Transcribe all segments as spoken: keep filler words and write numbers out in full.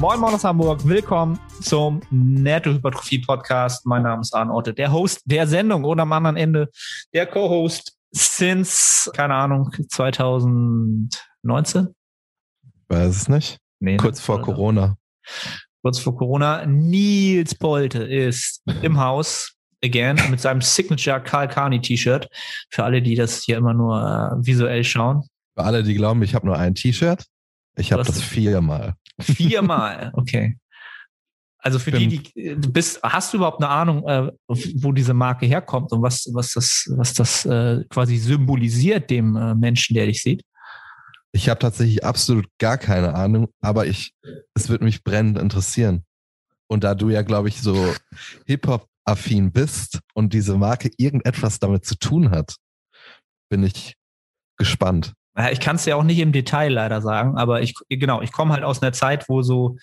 Moin Moin aus Hamburg, willkommen zum Netto-Hypertrophie-Podcast. Mein Name ist Arne Otte, der Host der Sendung und am anderen Ende der Co-Host since, keine Ahnung, zwanzig neunzehn? Weiß es nicht. Nee, Kurz vor Corona. Kurz vor Corona. Nils Polte ist im Haus, again, mit seinem Signature Karl Kani T-Shirt. Für alle, die das hier immer nur äh, visuell schauen. Für alle, die glauben, ich habe nur ein T-Shirt. Ich habe das viermal. Viermal, okay. Also für die, die du bist, hast du überhaupt eine Ahnung, äh, wo diese Marke herkommt und was, was das, was das äh, quasi symbolisiert dem äh, Menschen, der dich sieht? Ich habe tatsächlich absolut gar keine Ahnung, aber ich, es wird mich brennend interessieren. Und da du ja, glaube ich, so Hip-Hop-affin bist und diese Marke irgendetwas damit zu tun hat, bin ich gespannt. Ja, ich kann es ja auch nicht im Detail leider sagen, aber ich, genau, ich komme halt aus einer Zeit, wo so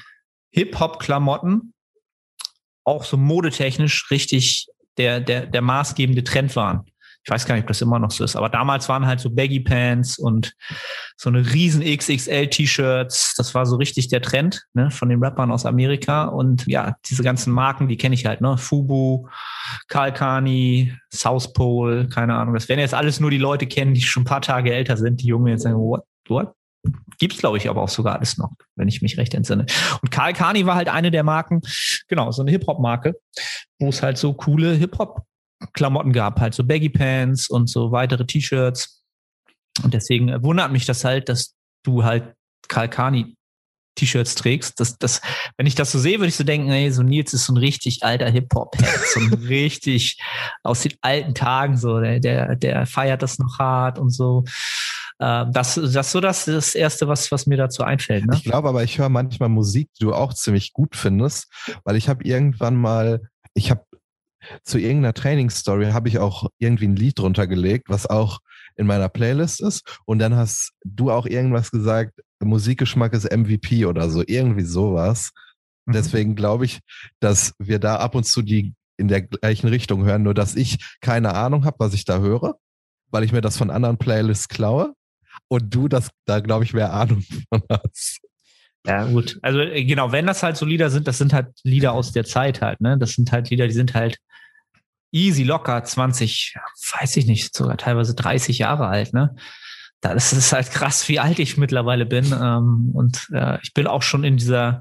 Hip-Hop-Klamotten auch so modetechnisch richtig der, der, der maßgebende Trend waren. Ich weiß gar nicht, ob das immer noch so ist, aber damals waren halt so Baggy Pants und so eine riesen X X L-T-Shirts. Das war so richtig der Trend, ne, von den Rappern aus Amerika. Und ja, diese ganzen Marken, die kenne ich halt, ne? Fubu, Karl Kani, South Pole, keine Ahnung. Das werden jetzt alles nur die Leute kennen, die schon ein paar Tage älter sind. Die Jungen jetzt sagen, what, what? Gibt's, glaube ich, aber auch sogar alles noch, wenn ich mich recht entsinne. Und Karl Kani war halt eine der Marken, genau, so eine Hip-Hop-Marke, wo es halt so coole Hip-Hop Klamotten gab, halt so Baggy Pants und so weitere T-Shirts. Und deswegen wundert mich das halt, dass du halt Karl Kani T-Shirts trägst. Das, das, wenn ich das so sehe, würde ich so denken, ey, so Nils ist so ein richtig alter Hip-Hop-Head, so ein richtig aus den alten Tagen so, der, der, der feiert das noch hart und so. Das, das ist so das, das Erste, was, was mir dazu einfällt. Ne? Ich glaube aber, ich höre manchmal Musik, die du auch ziemlich gut findest, weil ich habe irgendwann mal, ich habe zu irgendeiner Trainingsstory habe ich auch irgendwie ein Lied drunter gelegt, was auch in meiner Playlist ist. Und dann hast du auch irgendwas gesagt, Musikgeschmack ist M V P oder so, irgendwie sowas. Mhm. Deswegen glaube ich, dass wir da ab und zu die in der gleichen Richtung hören, nur dass ich keine Ahnung habe, was ich da höre, weil ich mir das von anderen Playlists klaue und du das da, glaube ich, mehr Ahnung von hast. Ja, gut. Also genau, wenn das halt so Lieder sind, das sind halt Lieder aus der Zeit halt, ne? Das sind halt Lieder, die sind halt easy, locker, zwanzig, weiß ich nicht, sogar teilweise dreißig Jahre alt, ne? Das ist halt krass, wie alt ich mittlerweile bin. Ähm, und äh, ich bin auch schon in dieser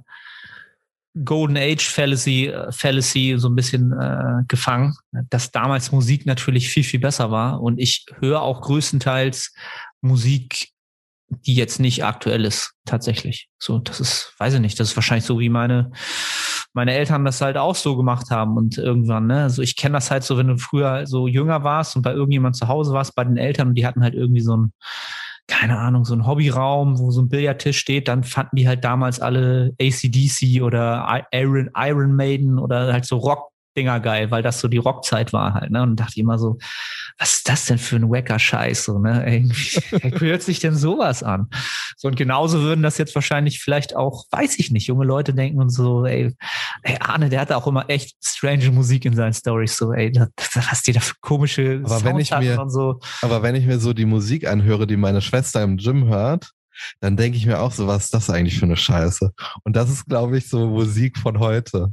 Golden Age Fallacy, äh, Fallacy so ein bisschen äh, gefangen, dass damals Musik natürlich viel, viel besser war. Und ich höre auch größtenteils Musik, die jetzt nicht aktuell ist, tatsächlich. So, das ist, weiß ich nicht, das ist wahrscheinlich so, wie meine, meine Eltern das halt auch so gemacht haben und irgendwann, ne, also ich kenne das halt so, wenn du früher so jünger warst und bei irgendjemand zu Hause warst, bei den Eltern und die hatten halt irgendwie so ein, keine Ahnung, so ein Hobbyraum, wo so ein Billardtisch steht, dann fanden die halt damals alle A C D C oder Iron, Iron Maiden oder halt so Rock-Dinger geil, weil das so die Rockzeit war halt, ne, und dachte ich immer so, was ist das denn für ein wacker Scheiß, so, ne, irgendwie, wie hört sich denn sowas an? So, und genauso würden das jetzt wahrscheinlich vielleicht auch, weiß ich nicht, junge Leute denken und so, ey, ey Arne, der hatte auch immer echt strange Musik in seinen Storys, so, ey, das, was die da für komische aber wenn ich mir, und so. Aber wenn ich mir so die Musik anhöre, die meine Schwester im Gym hört, dann denke ich mir auch so, was ist das eigentlich für eine Scheiße? Und das ist, glaube ich, so Musik von heute.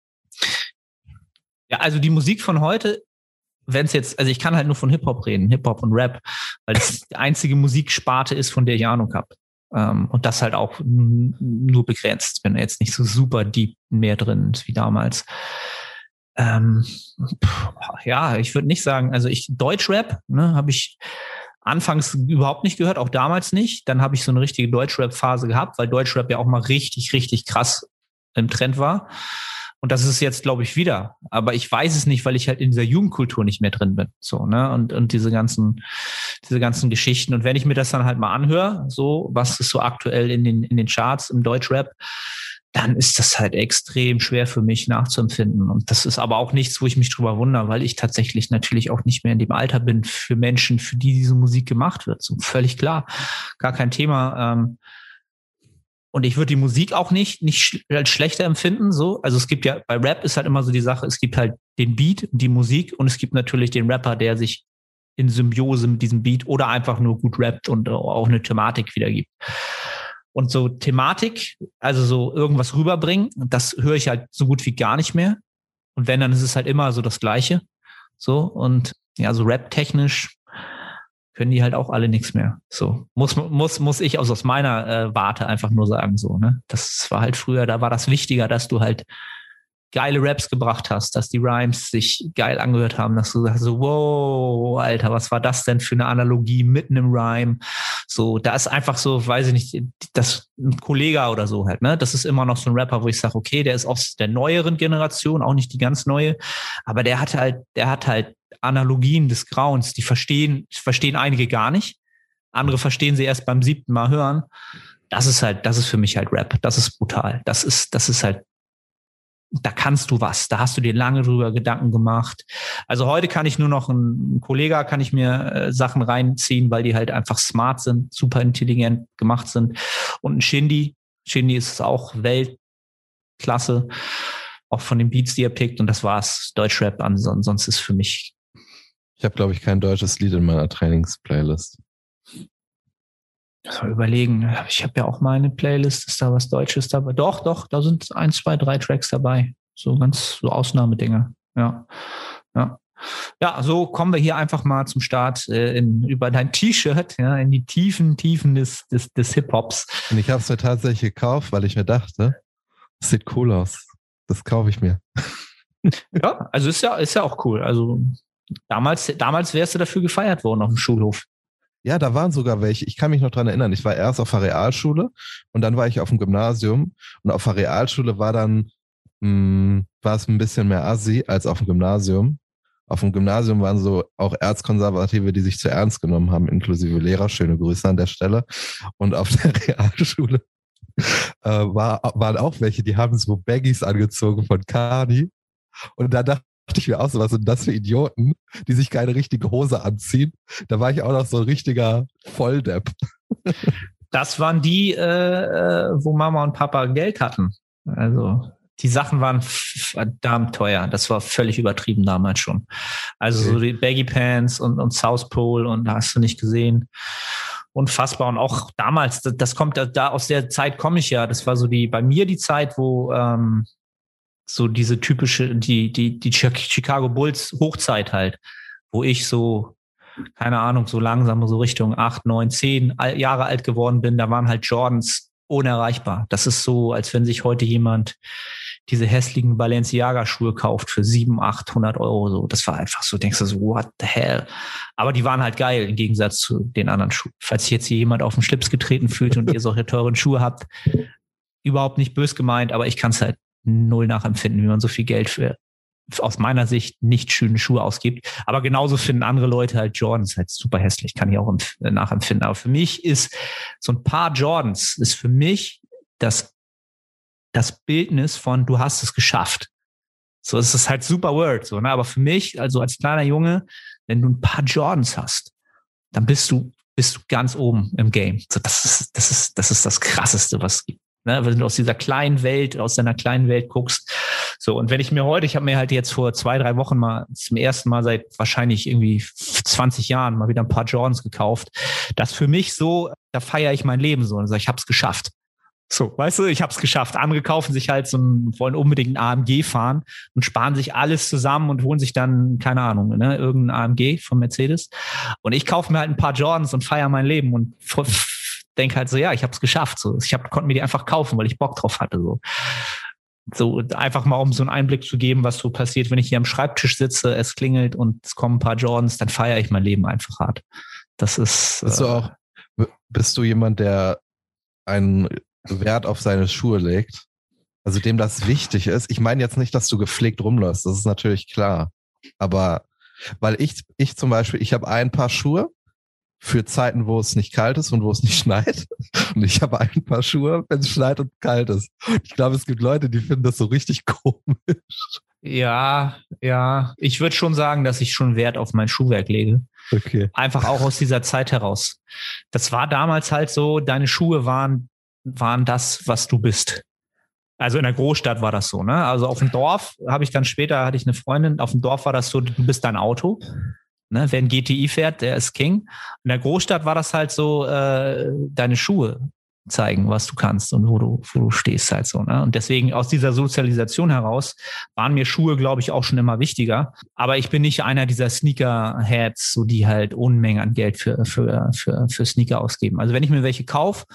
Ja, also die Musik von heute, wenn es jetzt, also ich kann halt nur von Hip-Hop reden, Hip-Hop und Rap, weil das die einzige Musiksparte ist, von der ich Ahnung habe. Ähm, und das halt auch n- nur begrenzt, wenn er jetzt nicht so super deep mehr drin ist wie damals. Ähm, pff, ja, ich würde nicht sagen, also ich, Deutschrap, ne, habe ich anfangs überhaupt nicht gehört, auch damals nicht. Dann habe ich so eine richtige Deutschrap-Phase gehabt, weil Deutschrap ja auch mal richtig, richtig krass im Trend war. Und das ist jetzt, glaube ich, wieder. Aber ich weiß es nicht, weil ich halt in dieser Jugendkultur nicht mehr drin bin. So, ne? Und, und diese ganzen, diese ganzen Geschichten. Und wenn ich mir das dann halt mal anhöre, so, was ist so aktuell in den, in den Charts im Deutschrap, dann ist das halt extrem schwer für mich nachzuempfinden. Und das ist aber auch nichts, wo ich mich drüber wundere, weil ich tatsächlich natürlich auch nicht mehr in dem Alter bin für Menschen, für die diese Musik gemacht wird. So, völlig klar. Gar kein Thema. Ähm, Und ich würde die Musik auch nicht, nicht als schlechter empfinden, so. Also es gibt ja, bei Rap ist halt immer so die Sache, es gibt halt den Beat, die Musik und es gibt natürlich den Rapper, der sich in Symbiose mit diesem Beat oder einfach nur gut rappt und auch eine Thematik wiedergibt. Und so Thematik, also so irgendwas rüberbringen, das höre ich halt so gut wie gar nicht mehr. Und wenn, dann ist es halt immer so das Gleiche. So, und ja, so rap-technisch können die halt auch alle nichts mehr. So, muss, muss, muss ich also aus meiner äh, Warte einfach nur sagen, so, ne? Das war halt früher, da war das wichtiger, dass du halt geile Raps gebracht hast, dass die Rhymes sich geil angehört haben, dass du sagst so, wow, Alter, was war das denn für eine Analogie mitten im Rhyme? So, da ist einfach so, weiß ich nicht, das ein Kollege oder so halt, ne? Das ist immer noch so ein Rapper, wo ich sage, okay, der ist aus der neueren Generation, auch nicht die ganz neue, aber der hat halt, der hat halt Analogien des Grauens, die verstehen, verstehen einige gar nicht. Andere verstehen sie erst beim siebten Mal hören. Das ist halt, das ist für mich halt Rap. Das ist brutal. Das ist, das ist halt, da kannst du was, da hast du dir lange drüber Gedanken gemacht. Also heute kann ich nur noch ein, ein Kollege, kann ich mir äh, Sachen reinziehen, weil die halt einfach smart sind, super intelligent gemacht sind. Und ein Shindy, Shindy ist auch Weltklasse, auch von den Beats, die er pickt. Und das war's, Deutschrap. Ansonsten ist für mich. Ich habe, glaube ich, kein deutsches Lied in meiner Trainingsplaylist. Mal überlegen, ich habe ja auch meine Playlist, ist da was Deutsches dabei? Doch, doch, da sind ein, zwei, drei Tracks dabei. So ganz so Ausnahmedinge. Ja. Ja. Ja, so kommen wir hier einfach mal zum Start äh, in, über dein T-Shirt, ja, in die tiefen, Tiefen des, des, des Hip-Hops. Und ich habe es mir tatsächlich gekauft, weil ich mir dachte, das sieht cool aus. Das kaufe ich mir. Ja, also ist ja, ist ja auch cool. Also damals, damals wärst du dafür gefeiert worden auf dem Schulhof. Ja, da waren sogar welche. Ich kann mich noch dran erinnern. Ich war erst auf der Realschule und dann war ich auf dem Gymnasium. Und auf der Realschule war dann, mh, war es ein bisschen mehr Assi als auf dem Gymnasium. Auf dem Gymnasium waren so auch Erzkonservative, die sich zu ernst genommen haben, inklusive Lehrer. Schöne Grüße an der Stelle. Und auf der Realschule äh, war, waren auch welche, die haben so Baggies angezogen von Kani. Und da dachte ich mir auch so, was sind das für Idioten, die sich keine richtige Hose anziehen. Da war ich auch noch so ein richtiger Volldepp. Das waren die, äh, wo Mama und Papa Geld hatten. Also die Sachen waren verdammt teuer. Das war völlig übertrieben damals schon. Also okay. So die Baggy Pants und, und South Pole und da hast du nicht gesehen. Unfassbar. Und auch damals, das, das kommt da aus der Zeit komme ich ja. Das war so die bei mir die Zeit, wo ähm, so diese typische, die, die, die Chicago Bulls Hochzeit halt, wo ich so, keine Ahnung, so langsam so Richtung acht, neun, zehn Jahre alt geworden bin, da waren halt Jordans unerreichbar. Das ist so, als wenn sich heute jemand diese hässlichen Balenciaga-Schuhe kauft für siebenhundert, achthundert Euro. So, das war einfach so, denkst du so, what the hell? Aber die waren halt geil im Gegensatz zu den anderen Schuhen. Falls sich jetzt hier jemand auf den Schlips getreten fühlt und ihr solche teuren Schuhe habt, überhaupt nicht bös gemeint, aber ich kann es halt null nachempfinden, wie man so viel Geld für aus meiner Sicht nicht schöne Schuhe ausgibt. Aber genauso finden andere Leute halt Jordans halt super hässlich, kann ich auch nachempfinden. Aber für mich ist so ein paar Jordans ist für mich das, das Bildnis von du hast es geschafft. So, es ist halt super Word, so, ne? Aber für mich, also als kleiner Junge, wenn du ein paar Jordans hast, dann bist du, bist du ganz oben im Game. So, das ist, das ist, das ist das Krasseste, was es gibt. Ne, wenn du aus dieser kleinen Welt, aus deiner kleinen Welt guckst. So, und wenn ich mir heute, ich habe mir halt jetzt vor zwei, drei Wochen mal zum ersten Mal seit wahrscheinlich irgendwie zwanzig Jahren mal wieder ein paar Jordans gekauft. Das für mich so, da feiere ich mein Leben so und sage, ich habe es geschafft. So, weißt du, ich habe es geschafft. Andere kaufen sich halt so einen, wollen unbedingt einen A M G fahren und sparen sich alles zusammen und holen sich dann, keine Ahnung, ne, irgendeinen A M G von Mercedes. Und ich kaufe mir halt ein paar Jordans und feiere mein Leben und denke halt so, ja, ich habe es geschafft. So, ich hab, konnte mir die einfach kaufen, weil ich Bock drauf hatte. So. So einfach mal, um so einen Einblick zu geben, was so passiert, wenn ich hier am Schreibtisch sitze, es klingelt und es kommen ein paar Jordans, dann feiere ich mein Leben einfach hart. Das ist. Bist du auch, bist du jemand, der einen Wert auf seine Schuhe legt? Also dem das wichtig ist? Ich meine jetzt nicht, dass du gepflegt rumläufst, das ist natürlich klar. Aber weil ich, ich zum Beispiel, ich habe ein Paar Schuhe für Zeiten, wo es nicht kalt ist und wo es nicht schneit. Und ich habe ein Paar Schuhe, wenn es schneit und kalt ist. Ich glaube, es gibt Leute, die finden das so richtig komisch. Ja, ja. Ich würde schon sagen, dass ich schon Wert auf mein Schuhwerk lege. Okay. Einfach auch aus dieser Zeit heraus. Das war damals halt so, deine Schuhe waren, waren das, was du bist. Also in der Großstadt war das so, ne? Also auf dem Dorf habe ich dann später, hatte ich eine Freundin, auf dem Dorf war das so, du bist dein Auto. Ne, wer ein G T I fährt, der ist King. In der Großstadt war das halt so, äh, deine Schuhe. zeigen, was du kannst und wo du, wo du stehst halt so. Ne? Und deswegen aus dieser Sozialisation heraus waren mir Schuhe, glaube ich, auch schon immer wichtiger. Aber ich bin nicht einer dieser Sneaker-Heads, so die halt Unmengen an Geld für, für, für, für Sneaker ausgeben. Also wenn ich mir welche kaufe,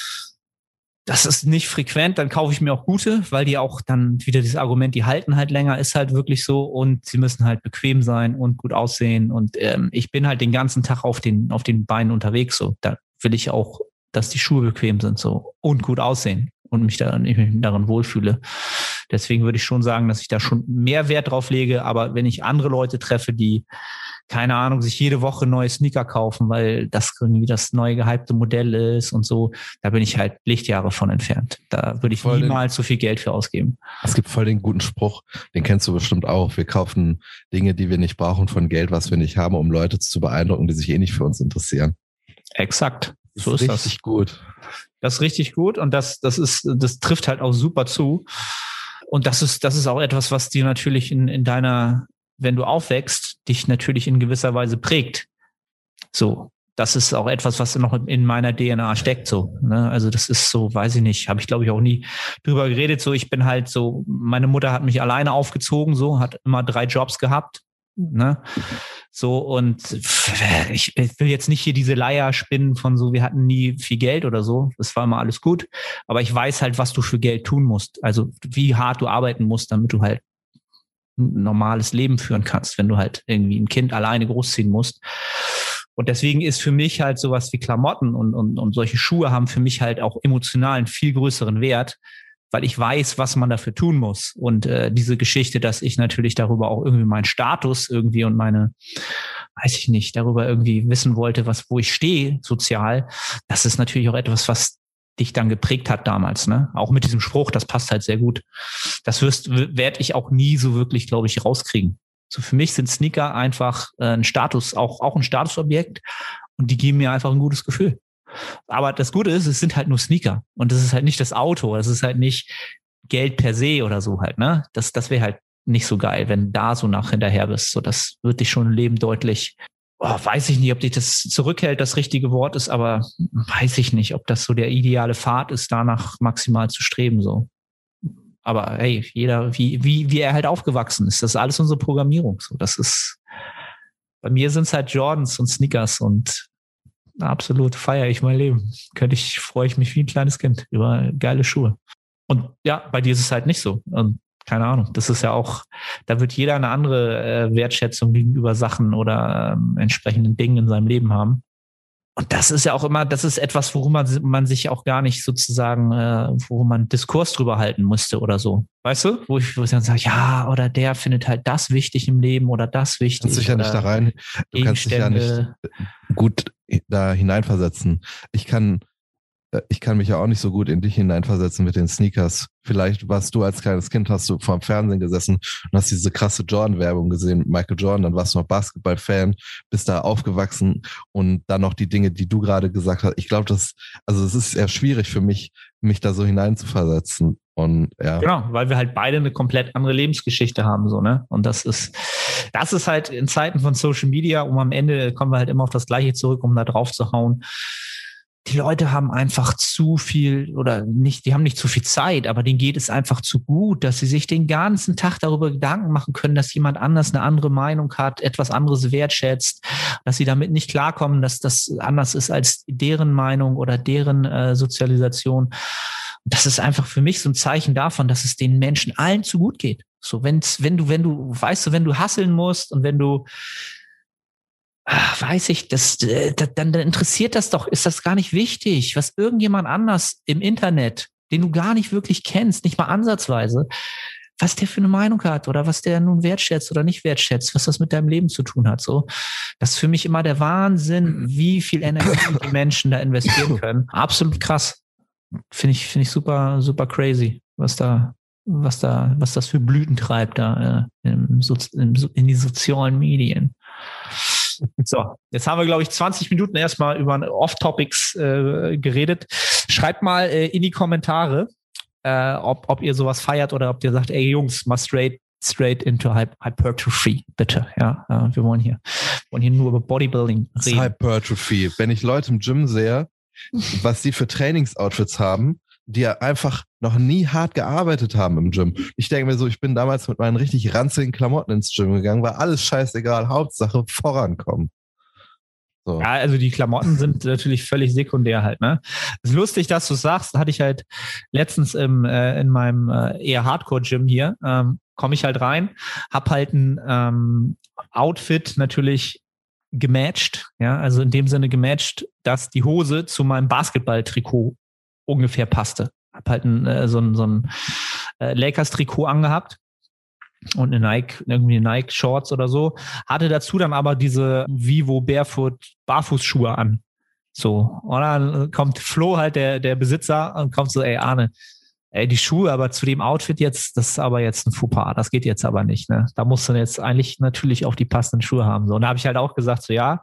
das ist nicht frequent, dann kaufe ich mir auch gute, weil die auch dann wieder dieses Argument, die halten halt länger, ist halt wirklich so und sie müssen halt bequem sein und gut aussehen und ähm, ich bin halt den ganzen Tag auf den, auf den Beinen unterwegs, so. Da will ich auch, dass die Schuhe bequem sind, so und gut aussehen und mich daran, ich mich darin wohlfühle. Deswegen würde ich schon sagen, dass ich da schon mehr Wert drauf lege, aber wenn ich andere Leute treffe, die keine Ahnung, sich jede Woche neue Sneaker kaufen, weil das irgendwie das neue gehypte Modell ist und so. Da bin ich halt Lichtjahre von entfernt. Da würde ich voll niemals so viel Geld für ausgeben. Es gibt voll den guten Spruch, den kennst du bestimmt auch. Wir kaufen Dinge, die wir nicht brauchen, von Geld, was wir nicht haben, um Leute zu beeindrucken, die sich eh nicht für uns interessieren. Exakt. So ist ist richtig das. gut. Das ist richtig gut und das, das ist, das trifft halt auch super zu. Und das ist, das ist auch etwas, was dir natürlich in, in deiner, wenn du aufwächst, dich natürlich in gewisser Weise prägt. So, das ist auch etwas, was noch in meiner D N A steckt. So, ne? Also das ist so, weiß ich nicht, habe ich glaube ich auch nie drüber geredet. So, ich bin halt so, meine Mutter hat mich alleine aufgezogen, so, hat immer drei Jobs gehabt. Ne? So, und ich, ich will jetzt nicht hier diese Leier spinnen von so, wir hatten nie viel Geld oder so. Das war immer alles gut. Aber ich weiß halt, was du für Geld tun musst. Also wie hart du arbeiten musst, damit du halt ein normales Leben führen kannst, wenn du halt irgendwie ein Kind alleine großziehen musst. Und deswegen ist für mich halt sowas wie Klamotten und, und, und solche Schuhe haben für mich halt auch emotional einen viel größeren Wert, weil ich weiß, was man dafür tun muss. Und äh, diese Geschichte, dass ich natürlich darüber auch irgendwie meinen Status irgendwie und meine, weiß ich nicht, darüber irgendwie wissen wollte, was, wo ich stehe sozial, das ist natürlich auch etwas, was dich dann geprägt hat damals, ne? Auch mit diesem Spruch, das passt halt sehr gut. Das wirst, werde ich auch nie so wirklich, glaube ich, rauskriegen. So für mich sind Sneaker einfach äh, ein Status, auch, auch ein Statusobjekt und die geben mir einfach ein gutes Gefühl. Aber das Gute ist, es sind halt nur Sneaker und das ist halt nicht das Auto, das ist halt nicht Geld per se oder so halt, ne? Das, das wäre halt nicht so geil, wenn du da so nach hinterher bist. So, das wird dich schon im Leben deutlich, oh, weiß ich nicht, ob dich das zurückhält, das richtige Wort ist, aber weiß ich nicht, ob das so der ideale Pfad ist, danach maximal zu streben, so. Aber hey, jeder, wie, wie, wie er halt aufgewachsen ist, das ist alles unsere Programmierung, so. Das ist, bei mir sind es halt Jordans und Sneakers und absolut feiere ich mein Leben. Könnte ich, freue ich mich wie ein kleines Kind über geile Schuhe. Und ja, bei dir ist es halt nicht so. Und keine Ahnung, das ist ja auch, da wird jeder eine andere äh, Wertschätzung gegenüber Sachen oder ähm, entsprechenden Dingen in seinem Leben haben. Und das ist ja auch immer, das ist etwas, worum man, man sich auch gar nicht sozusagen, äh, wo man Diskurs drüber halten musste oder so. Weißt du? Wo ich, wo ich dann sage, ja, oder der findet halt das wichtig im Leben oder das wichtig. Du kannst dich ja nicht da rein, du kannst dich ja nicht gut da hineinversetzen. Ich kann Ich kann mich ja auch nicht so gut in dich hineinversetzen mit den Sneakers. Vielleicht warst du als kleines Kind, hast du vor dem Fernsehen gesessen und hast diese krasse Jordan-Werbung gesehen mit Michael Jordan, dann warst du noch Basketball-Fan, bist da aufgewachsen und dann noch die Dinge, die du gerade gesagt hast. Ich glaube, das, also es ist eher schwierig für mich, mich da so hineinzuversetzen. Und ja. Genau, weil wir halt beide eine komplett andere Lebensgeschichte haben, so, ne? Und das ist, das ist halt in Zeiten von Social Media, um am Ende kommen wir halt immer auf das Gleiche zurück, um da drauf zu hauen. Die Leute haben einfach zu viel oder nicht, die haben nicht zu viel Zeit, aber denen geht es einfach zu gut, dass sie sich den ganzen Tag darüber Gedanken machen können, dass jemand anders eine andere Meinung hat, etwas anderes wertschätzt, dass sie damit nicht klarkommen, dass das anders ist als deren Meinung oder deren äh, Sozialisation. Das ist einfach für mich so ein Zeichen davon, dass es den Menschen allen zu gut geht. So, wenn's, wenn du, wenn du, weißt du, wenn du hustlen musst und wenn du Ach, weiß ich, das, das, dann interessiert das doch, ist das gar nicht wichtig, was irgendjemand anders im Internet, den du gar nicht wirklich kennst, nicht mal ansatzweise, was der für eine Meinung hat oder was der nun wertschätzt oder nicht wertschätzt, was das mit deinem Leben zu tun hat. So, das ist für mich immer der Wahnsinn, wie viel Energie die Menschen da investieren können. Absolut krass. Finde ich, finde ich super, super crazy, was da, was da, was das für Blüten treibt da äh, im, im, in die sozialen Medien. So, jetzt haben wir, glaube ich, zwanzig Minuten erstmal über Off-Topics äh, geredet. Schreibt mal äh, in die Kommentare, äh, ob, ob ihr sowas feiert oder ob ihr sagt, ey Jungs, mal straight, straight into Hypertrophy, bitte. Ja, äh, wir wollen hier, wollen hier nur über Bodybuilding reden. Hypertrophy. Wenn ich Leute im Gym sehe, was die für Trainingsoutfits haben, die ja einfach noch nie hart gearbeitet haben im Gym. Ich denke mir so, ich bin damals mit meinen richtig ranzigen Klamotten ins Gym gegangen, war alles scheißegal, Hauptsache vorankommen. So. Ja, also die Klamotten sind natürlich völlig sekundär halt, ne? Ist lustig, dass du sagst, hatte ich halt letztens im, äh, in meinem äh, eher Hardcore-Gym hier, ähm, komme ich halt rein, hab halt ein ähm, Outfit natürlich gematcht, ja, also in dem Sinne gematcht, dass die Hose zu meinem Basketball-Trikot ungefähr passte. Hab halt ein, äh, so ein, so ein äh, Lakers-Trikot angehabt und eine Nike, irgendwie eine Nike Shorts oder so, hatte dazu dann aber diese Vivo Barefoot Barfußschuhe an. So, und dann kommt Flo halt, der, der Besitzer, und kommt so, ey Arne, ey, die Schuhe aber zu dem Outfit jetzt, das ist aber jetzt ein Fauxpas, das geht jetzt aber nicht, ne? Da musst du jetzt eigentlich natürlich auch die passenden Schuhe haben. So, und da habe ich halt auch gesagt, so ja,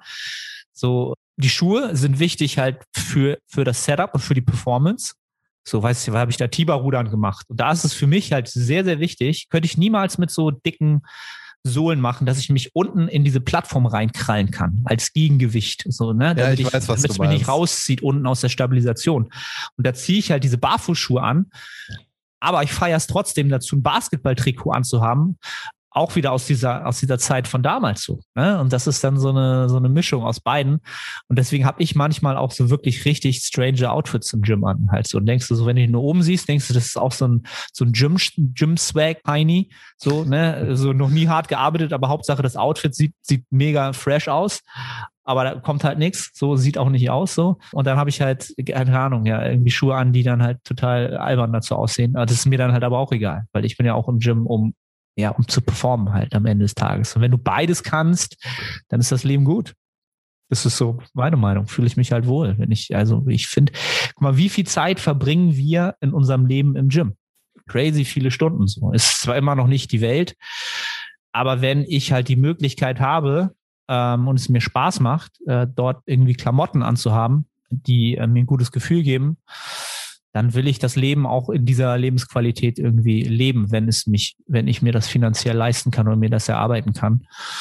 so die Schuhe sind wichtig halt für, für das Setup und für die Performance. So, weißt du, habe ich da Tiber-Rudern gemacht. Und da ist es für mich halt sehr, sehr wichtig. Könnte ich niemals mit so dicken Sohlen machen, dass ich mich unten in diese Plattform reinkrallen kann, als Gegengewicht. So, ne? Ja, ich, ich weiß, was damit es du mich meinst. nicht rauszieht unten aus der Stabilisation. Und da ziehe ich halt diese Barfußschuhe an. Aber ich feiere es trotzdem dazu, ein Basketballtrikot anzuhaben. Auch wieder aus dieser, aus dieser Zeit von damals so. Ne? Und das ist dann so eine, so eine Mischung aus beiden. Und deswegen habe ich manchmal auch so wirklich richtig strange Outfits im Gym an. Halt so. Und denkst du so, wenn du ihn nur oben siehst, denkst du, das ist auch so ein, so ein Gym, Gym-Swag-Heini. So, ne? So noch nie hart gearbeitet, aber Hauptsache das Outfit sieht, sieht mega fresh aus. Aber da kommt halt nichts, so sieht auch nicht aus so. Und dann habe ich halt, keine Ahnung, ja, irgendwie Schuhe an, die dann halt total albern dazu aussehen. Aber das ist mir dann halt aber auch egal, weil ich bin ja auch im Gym, um ja, um zu performen halt am Ende des Tages. Und wenn du beides kannst, dann ist das Leben gut. Das ist so meine Meinung. Fühle ich mich halt wohl. Wenn ich, also ich finde, guck mal, wie viel Zeit verbringen wir in unserem Leben im Gym? Crazy viele Stunden so. Ist zwar immer noch nicht die Welt, aber wenn ich halt die Möglichkeit habe ähm, und es mir Spaß macht, äh, dort irgendwie Klamotten anzuhaben, die äh, mir ein gutes Gefühl geben, dann will ich das Leben auch in dieser Lebensqualität irgendwie leben, wenn es mich, wenn ich mir das finanziell leisten kann und mir das erarbeiten kann.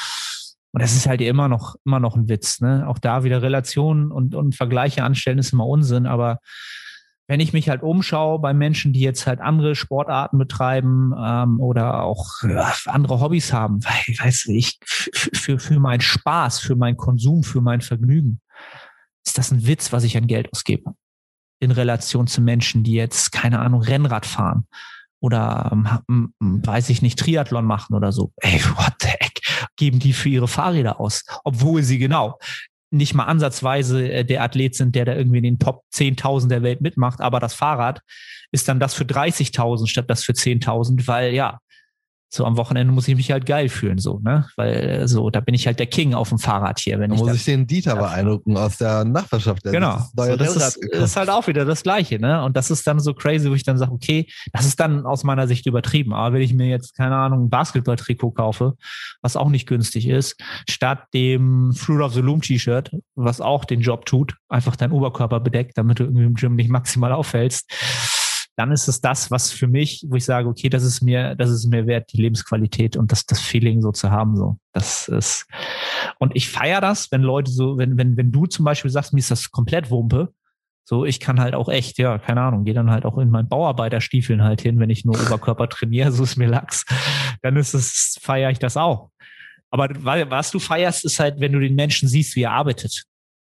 Und das ist halt immer noch, immer noch ein Witz, ne? Auch da wieder Relationen und, und Vergleiche anstellen ist immer Unsinn. Aber wenn ich mich halt umschaue bei Menschen, die jetzt halt andere Sportarten betreiben ähm, oder auch ja, andere Hobbys haben, weil, weißt du, ich, für, für meinen Spaß, für meinen Konsum, für mein Vergnügen, ist das ein Witz, was ich an Geld ausgebe. In Relation zu Menschen, die jetzt, keine Ahnung, Rennrad fahren oder, ähm, weiß ich nicht, Triathlon machen oder so. Ey, what the heck, geben die für ihre Fahrräder aus? Obwohl sie genau nicht mal ansatzweise der Athlet sind, der da irgendwie in den Top zehntausend der Welt mitmacht, aber das Fahrrad ist dann das für dreißigtausend statt das für zehntausend, weil ja, so am Wochenende muss ich mich halt geil fühlen, so, ne? Weil so, da bin ich halt der King auf dem Fahrrad hier. Wenn da ich muss das, ich den Dieter beeindrucken aus der Nachbarschaft. Der genau. So, das ist, ist halt auch wieder das Gleiche, ne? Und das ist dann so crazy, wo ich dann sage, okay, das ist dann aus meiner Sicht übertrieben. Aber wenn ich mir jetzt, keine Ahnung, ein Basketball-Trikot kaufe, was auch nicht günstig ist, statt dem Fruit of the Loom T-Shirt, was auch den Job tut, einfach deinen Oberkörper bedeckt, damit du irgendwie im Gym nicht maximal auffällst, dann ist es das, was für mich, wo ich sage, okay, das ist mir, das ist mir wert, die Lebensqualität und das, das Feeling so zu haben, so. Das ist, und ich feiere das, wenn Leute so, wenn, wenn, wenn du zum Beispiel sagst, mir ist das komplett Wumpe, so, ich kann halt auch echt, ja, keine Ahnung, gehe dann halt auch in meinen Bauarbeiterstiefeln halt hin, wenn ich nur Oberkörper trainiere, so ist mir Lachs, dann ist es, feiere ich das auch. Aber was du feierst, ist halt, wenn du den Menschen siehst, wie er arbeitet.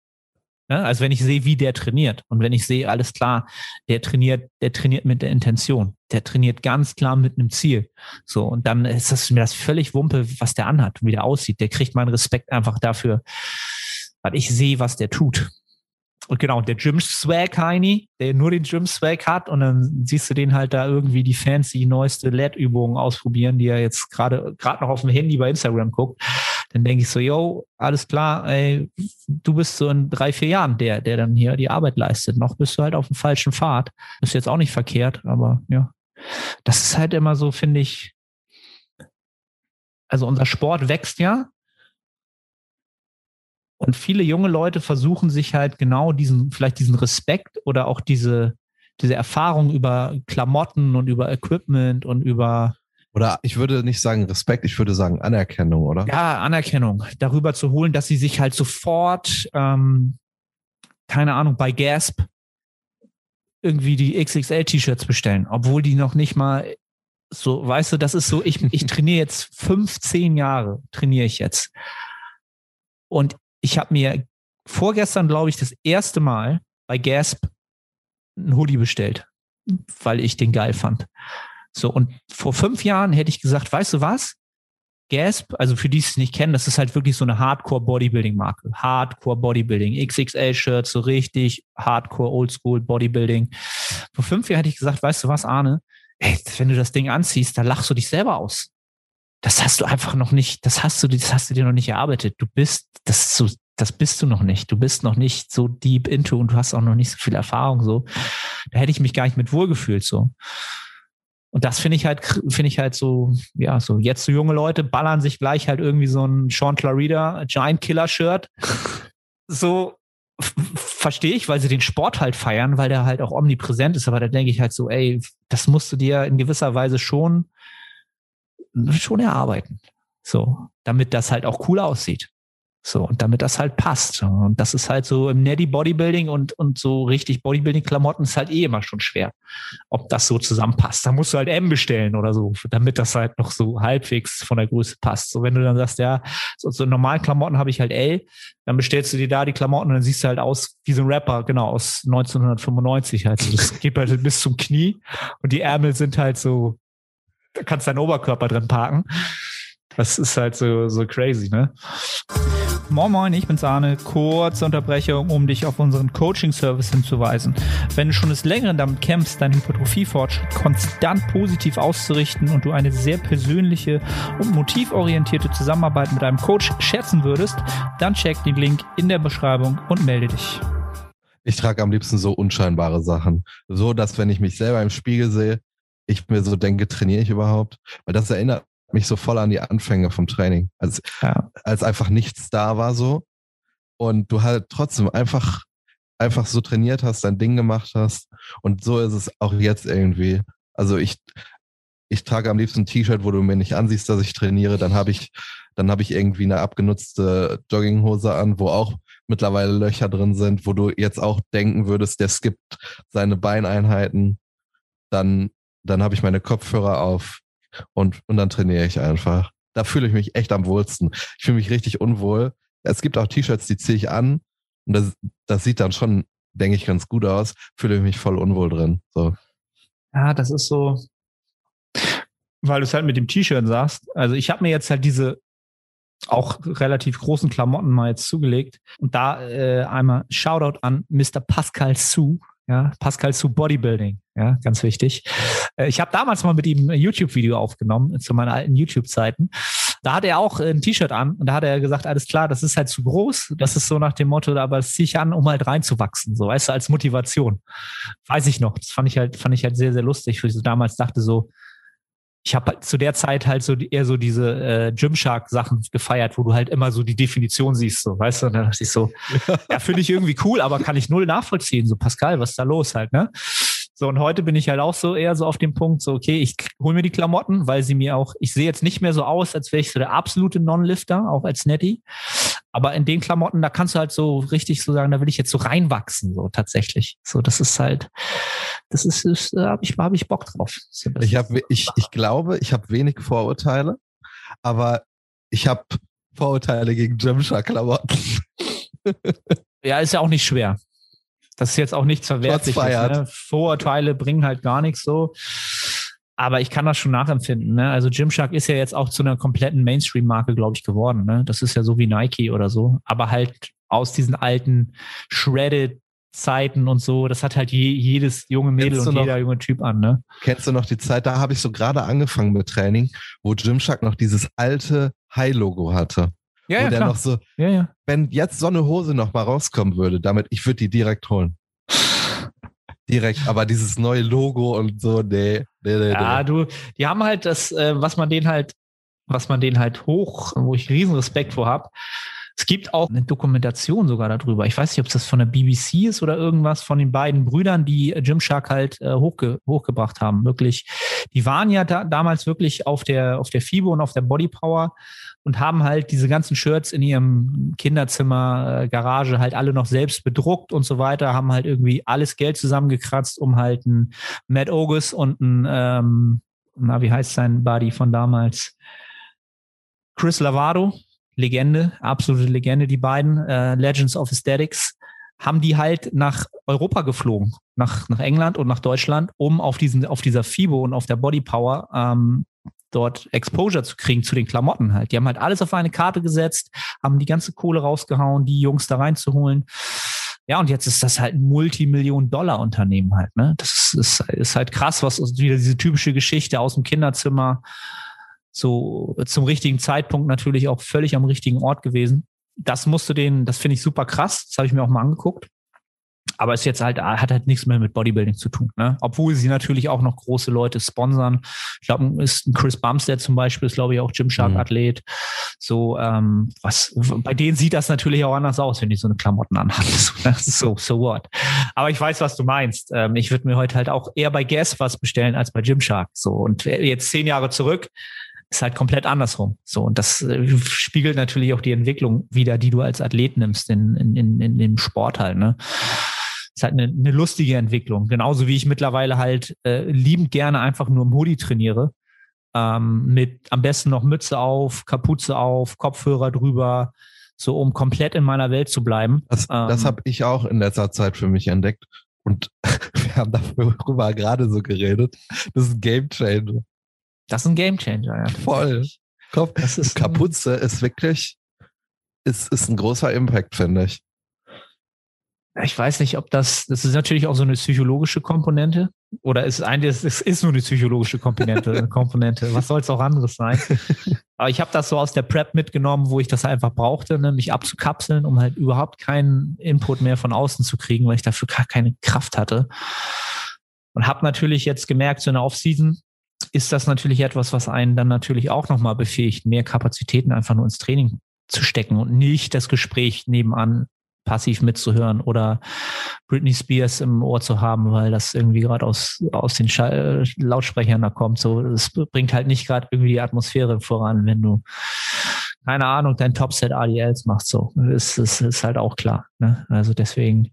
Ja, also wenn ich sehe, wie der trainiert und wenn ich sehe, alles klar, der trainiert, der trainiert mit der Intention, der trainiert ganz klar mit einem Ziel. So, und dann ist das mir das völlig Wumpe, was der anhat und wie der aussieht. Der kriegt meinen Respekt einfach dafür, weil ich sehe, was der tut. Und genau, der Gym-Swag-Heini, der nur den Gym-Swag hat und dann siehst du den halt da irgendwie die fancy neueste L E D-Übungen ausprobieren, die er jetzt gerade gerade noch auf dem Handy bei Instagram guckt. Dann denke ich so, yo, alles klar, ey, du bist so in drei, vier Jahren der, der dann hier die Arbeit leistet. Noch bist du halt auf dem falschen Pfad. Ist jetzt auch nicht verkehrt, aber ja. Das ist halt immer so, finde ich, also unser Sport wächst ja. Und viele junge Leute versuchen sich halt genau diesen, vielleicht diesen Respekt oder auch diese, diese Erfahrung über Klamotten und über Equipment und über Oder ich würde nicht sagen Respekt, ich würde sagen Anerkennung, oder? Ja, Anerkennung darüber zu holen, dass sie sich halt sofort ähm, keine Ahnung, bei Gasp irgendwie die X X L-T-Shirts bestellen, obwohl die noch nicht mal so, weißt du, das ist so, ich, ich trainiere jetzt fünfzehn Jahre, trainiere ich jetzt. Und ich habe mir vorgestern, glaube ich, das erste Mal bei Gasp einen Hoodie bestellt, weil ich den geil fand. So, und vor fünf Jahren hätte ich gesagt, weißt du was? Gasp, also für die, die es nicht kennen, das ist halt wirklich so eine Hardcore-Bodybuilding-Marke. Hardcore-Bodybuilding, X X L-Shirts, so richtig Hardcore-Oldschool-Bodybuilding. Vor fünf Jahren hätte ich gesagt, weißt du was, Arne? Ey, wenn du das Ding anziehst, da lachst du dich selber aus. Das hast du einfach noch nicht, das hast du, das hast du dir noch nicht erarbeitet. Du bist, das ist so, das bist du noch nicht. Du bist noch nicht so deep into und du hast auch noch nicht so viel Erfahrung, so. Da hätte ich mich gar nicht mit wohlgefühlt, so. Und das finde ich halt, finde ich halt so, ja, so jetzt so junge Leute ballern sich gleich halt irgendwie so ein Sean Clarida Giant Killer Shirt. So f- verstehe ich, weil sie den Sport halt feiern, weil der halt auch omnipräsent ist. Aber da denke ich halt so, ey, das musst du dir in gewisser Weise schon, schon erarbeiten. So, damit das halt auch cool aussieht. So, und damit das halt passt. Und das ist halt so im Netty Bodybuilding und, und so richtig Bodybuilding-Klamotten ist halt eh immer schon schwer, ob das so zusammenpasst. Da musst du halt M bestellen oder so, damit das halt noch so halbwegs von der Größe passt. So, wenn du dann sagst, ja, so, so normalen Klamotten habe ich halt L, dann bestellst du dir da die Klamotten und dann siehst du halt aus wie so ein Rapper, genau, aus neunzehnhundertfünfundneunzig halt. Also das geht halt bis zum Knie und die Ärmel sind halt so, da kannst du deinen Oberkörper drin parken. Das ist halt so, so crazy, ne? Moin Moin, ich bin's Arne. Kurze Unterbrechung, um dich auf unseren Coaching-Service hinzuweisen. Wenn du schon des Längeren damit kämpfst, deinen Hypertrophie-Fortschritt konstant positiv auszurichten und du eine sehr persönliche und motivorientierte Zusammenarbeit mit einem Coach schätzen würdest, dann check den Link in der Beschreibung und melde dich. Ich trage am liebsten so unscheinbare Sachen. So, dass wenn ich mich selber im Spiegel sehe, ich mir so denke, trainiere ich überhaupt? Weil das erinnert mich so voll an die Anfänge vom Training, als, ja. als einfach nichts da war so und du halt trotzdem einfach einfach so trainiert hast, dein Ding gemacht hast und so ist es auch jetzt irgendwie. Also ich ich trage am liebsten ein T-Shirt, wo du mir nicht ansiehst, dass ich trainiere, dann habe ich dann habe ich irgendwie eine abgenutzte Jogginghose an, wo auch mittlerweile Löcher drin sind, wo du jetzt auch denken würdest, der skippt seine Beineinheiten, dann dann habe ich meine Kopfhörer auf. Und, und dann trainiere ich einfach. Da fühle ich mich echt am wohlsten. Ich fühle mich richtig unwohl. Es gibt auch T-Shirts, die ziehe ich an und das, das sieht dann schon, denke ich, ganz gut aus. Fühle ich mich voll unwohl drin. So. Ja, das ist so, weil du es halt mit dem T-Shirt sagst. Also ich habe mir jetzt halt diese auch relativ großen Klamotten mal jetzt zugelegt und da äh, einmal Shoutout an Mister Pascal Su. Ja, Pascal Su Bodybuilding, ja, ganz wichtig. Ich habe damals mal mit ihm ein YouTube-Video aufgenommen, zu meinen alten YouTube-Zeiten. Da hat er auch ein T-Shirt an und da hat er gesagt, alles klar, das ist halt zu groß. Das ist so nach dem Motto, aber das ziehe ich an, um halt reinzuwachsen, so, weißt du, als Motivation. Weiß ich noch, das fand ich halt, fand ich halt sehr, sehr lustig, weil ich so damals dachte so, ich habe halt zu der Zeit halt so eher so diese äh, Gymshark-Sachen gefeiert, wo du halt immer so die Definition siehst, so, weißt du? Und dann dachte ich so, ja, finde ich irgendwie cool, aber kann ich null nachvollziehen. So, Pascal, was ist da los halt, ne? So, und heute bin ich halt auch so eher so auf dem Punkt, so, okay, ich hole mir die Klamotten, weil sie mir auch, ich sehe jetzt nicht mehr so aus, als wäre ich so der absolute Non-Lifter, auch als Netty. Aber in den Klamotten, da kannst du halt so richtig so sagen, da will ich jetzt so reinwachsen, so tatsächlich. So, das ist halt, das ist, ist da habe ich, hab ich Bock drauf. So, ich habe, ich, ich glaube, ich habe wenig Vorurteile, aber ich habe Vorurteile gegen Gymshark-Klamotten. Ja, ist ja auch nicht schwer. Das ist jetzt auch nichts Verwerfliches. Ne? Vorurteile bringen halt gar nichts so. Aber ich kann das schon nachempfinden. Ne? Also Gymshark ist ja jetzt auch zu einer kompletten Mainstream-Marke, glaube ich, geworden. Ne? Das ist ja so wie Nike oder so. Aber halt aus diesen alten Shredded-Zeiten und so. Das hat halt je, jedes junge Mädel und noch, jeder junge Typ an. Ne? Kennst du noch die Zeit, da habe ich so gerade angefangen mit Training, wo Gymshark noch dieses alte High-Logo hatte. Ja, wo ja, der klar. noch so, ja, ja. wenn jetzt so eine Hose noch mal rauskommen würde, damit, ich würde die direkt holen. Direkt, aber dieses neue Logo und so, nee, nee, nee. Ja, nee. du, die haben halt das, äh, was man denen halt, was man denen halt hoch, wo ich riesen Respekt vor habe, Es gibt auch eine Dokumentation sogar darüber. Ich weiß nicht, ob es das von der B B C ist oder irgendwas von den beiden Brüdern, die Gymshark halt äh, hochge hochgebracht haben. Wirklich, die waren ja da, damals wirklich auf der auf der FIBO und auf der Body Power und haben halt diese ganzen Shirts in ihrem Kinderzimmer, äh, Garage halt alle noch selbst bedruckt und so weiter, haben halt irgendwie alles Geld zusammengekratzt, um halt ein Matt Ogus und ein, ähm, na, wie heißt sein Buddy von damals? Chris Lavado, Legende, absolute Legende, die beiden, äh, Legends of Aesthetics, haben die halt nach Europa geflogen, nach, nach England und nach Deutschland, um auf diesen, auf dieser FIBO und auf der Body Power ähm, dort Exposure zu kriegen zu den Klamotten halt. Die haben halt alles auf eine Karte gesetzt, haben die ganze Kohle rausgehauen, die Jungs da reinzuholen. Ja, und jetzt ist das halt ein Multimillion-Dollar-Unternehmen halt, ne? Das ist, ist halt krass, was wieder diese typische Geschichte aus dem Kinderzimmer, so zum richtigen Zeitpunkt natürlich auch völlig am richtigen Ort gewesen. Das musste den, das finde ich super krass. Das habe ich mir auch mal angeguckt. Aber ist jetzt halt, hat halt nichts mehr mit Bodybuilding zu tun, ne? Obwohl sie natürlich auch noch große Leute sponsern. Ich glaube, ist ein Chris Bumstead zum Beispiel, ist glaube ich auch Gymshark-Athlet. Mhm. So, ähm, was, bei denen sieht das natürlich auch anders aus, wenn die so eine Klamotten anhaben. So, so what. Aber ich weiß, was du meinst. Ähm, ich würde mir heute halt auch eher bei Guess was bestellen als bei Gymshark. So, und jetzt zehn Jahre zurück, ist halt komplett andersrum. So, und das äh, spiegelt natürlich auch die Entwicklung wider, die du als Athlet nimmst in, in, in, in dem Sport halt, ne? Ist halt eine, eine lustige Entwicklung. Genauso wie ich mittlerweile halt äh, liebend gerne einfach nur im Hoodie trainiere. Ähm, mit am besten noch Mütze auf, Kapuze auf, Kopfhörer drüber, so um komplett in meiner Welt zu bleiben. Das, ähm, das habe ich auch in letzter Zeit für mich entdeckt. Und wir haben darüber gerade so geredet. Das ist ein Gamechanger. Das ist ein Gamechanger, ja. Voll. Kopf, das ist Kapuze ist wirklich, ist, ist ein großer Impact, finde ich. Ich weiß nicht, ob das, das ist natürlich auch so eine psychologische Komponente oder ist eigentlich, es ist nur eine psychologische Komponente, Komponente. Was soll es auch anderes sein? Aber ich habe das so aus der Prep mitgenommen, wo ich das einfach brauchte, ne, mich abzukapseln, um halt überhaupt keinen Input mehr von außen zu kriegen, weil ich dafür gar keine Kraft hatte. Und habe natürlich jetzt gemerkt, so in der Offseason ist das natürlich etwas, was einen dann natürlich auch nochmal befähigt, mehr Kapazitäten einfach nur ins Training zu stecken und nicht das Gespräch nebenan passiv mitzuhören oder Britney Spears im Ohr zu haben, weil das irgendwie gerade aus, aus den Schall- Lautsprechern da kommt. So, das bringt halt nicht gerade irgendwie die Atmosphäre voran, wenn du, keine Ahnung, dein Topset A D Ls machst. So, das ist, ist halt auch klar, ne? Also deswegen,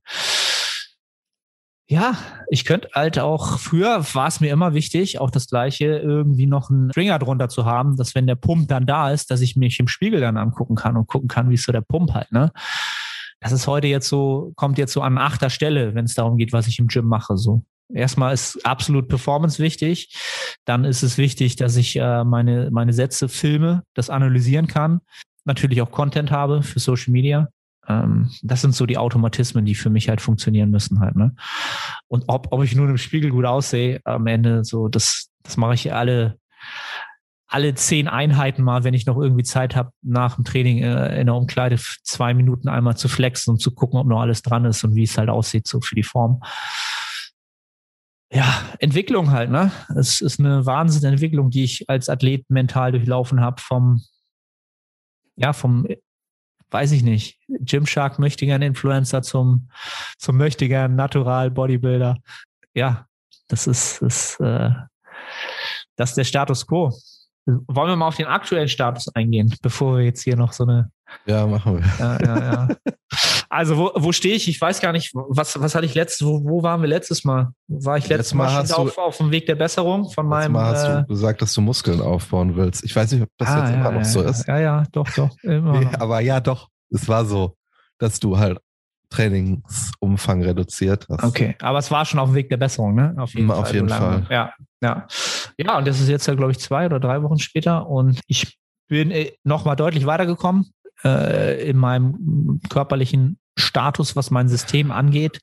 ja, ich könnte halt auch, früher war es mir immer wichtig, auch das Gleiche, irgendwie noch einen Stringer drunter zu haben, dass wenn der Pump dann da ist, dass ich mich im Spiegel dann angucken kann und gucken kann, wie ist so der Pump halt, ne? Das ist heute jetzt so, kommt jetzt so an achter Stelle, wenn es darum geht, was ich im Gym mache. So, erstmal ist absolut Performance wichtig. Dann ist es wichtig, dass ich äh, meine, meine Sätze filme, das analysieren kann. Natürlich auch Content habe für Social Media. Ähm, das sind so die Automatismen, die für mich halt funktionieren müssen halt, ne? Und ob, ob ich nun im Spiegel gut aussehe, am Ende so, das, das mache ich alle, alle zehn Einheiten mal, wenn ich noch irgendwie Zeit habe, nach dem Training äh, in der Umkleide zwei Minuten einmal zu flexen und zu gucken, ob noch alles dran ist und wie es halt aussieht, so für die Form. Ja, Entwicklung halt, ne? Es ist eine Wahnsinnsentwicklung, die ich als Athlet mental durchlaufen habe vom, ja, vom, weiß ich nicht, Gymshark möchtegern Influencer zum, zum möchtegern Natural Bodybuilder. Ja, das ist, ist, äh, das ist der Status quo. Wollen wir mal auf den aktuellen Status eingehen, bevor wir jetzt hier noch so eine... Ja, machen wir. Ja, ja, ja. Also wo, wo stehe ich? Ich weiß gar nicht, was, was hatte ich letztes, wo, wo waren wir letztes Mal? War ich letztes, letztes Mal, Mal schon auf, auf dem Weg der Besserung von meinem... Mal hast äh, du gesagt, dass du Muskeln aufbauen willst. Ich weiß nicht, ob das ah, jetzt ja, immer noch ja, so ist. Ja, ja, doch, doch. Immer nee, noch. Aber ja, doch. Es war so, dass du halt Trainingsumfang reduziert hast. Okay, aber es war schon auf dem Weg der Besserung, ne? Auf jeden, auf Fall, jeden so Fall. Ja, ja. Ja, und das ist jetzt ja, glaube ich, zwei oder drei Wochen später und ich bin nochmal deutlich weitergekommen äh, in meinem körperlichen Status, was mein System angeht.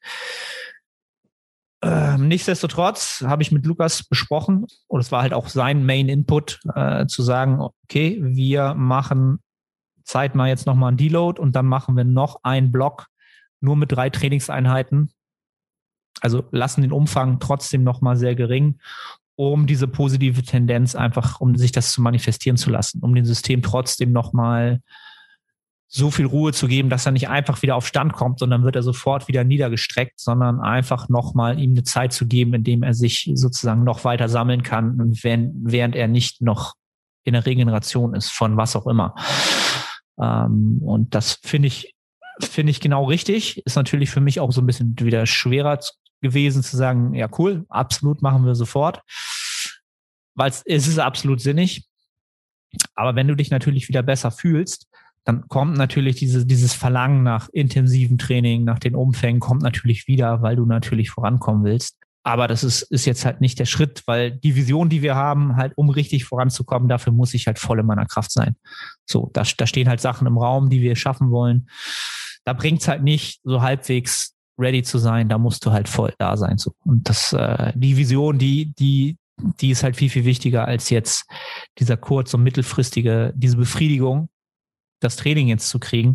Ähm, nichtsdestotrotz habe ich mit Lukas besprochen und es war halt auch sein Main Input, äh, zu sagen, okay, wir machen zeitnah jetzt nochmal einen Deload und dann machen wir noch einen Block nur mit drei Trainingseinheiten. Also lassen den Umfang trotzdem nochmal sehr gering, um diese positive Tendenz einfach, um sich das zu manifestieren zu lassen, um dem System trotzdem nochmal so viel Ruhe zu geben, dass er nicht einfach wieder auf Stand kommt und dann wird er sofort wieder niedergestreckt, sondern einfach nochmal ihm eine Zeit zu geben, indem er sich sozusagen noch weiter sammeln kann, wenn, während er nicht noch in der Regeneration ist, von was auch immer. Ähm, und das finde ich, finde ich genau richtig. Ist natürlich für mich auch so ein bisschen wieder schwerer gewesen zu sagen, ja cool, absolut machen wir sofort, weil es ist absolut sinnig. Aber wenn du dich natürlich wieder besser fühlst, dann kommt natürlich diese, dieses Verlangen nach intensivem Training, nach den Umfängen, kommt natürlich wieder, weil du natürlich vorankommen willst. Aber das ist, ist jetzt halt nicht der Schritt, weil die Vision, die wir haben, halt um richtig voranzukommen, dafür muss ich halt voll in meiner Kraft sein. So, da, da stehen halt Sachen im Raum, die wir schaffen wollen. Da bringt's halt nicht, so halbwegs ready zu sein, da musst du halt voll da sein. So. Und das, äh, die Vision, die, die, die ist halt viel, viel wichtiger als jetzt dieser kurz- und mittelfristige, diese Befriedigung, das Training jetzt zu kriegen.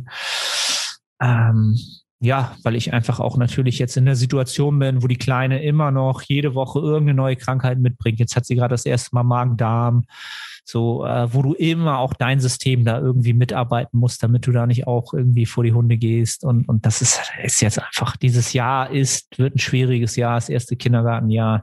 Ähm, ja, weil ich einfach auch natürlich jetzt in der Situation bin, wo die Kleine immer noch jede Woche irgendeine neue Krankheit mitbringt. Jetzt hat sie gerade das erste Mal Magen-Darm, so, äh, wo du immer auch dein System da irgendwie mitarbeiten musst, damit du da nicht auch irgendwie vor die Hunde gehst. Und, und das ist, ist jetzt einfach, dieses Jahr ist, wird ein schwieriges Jahr, das erste Kindergartenjahr.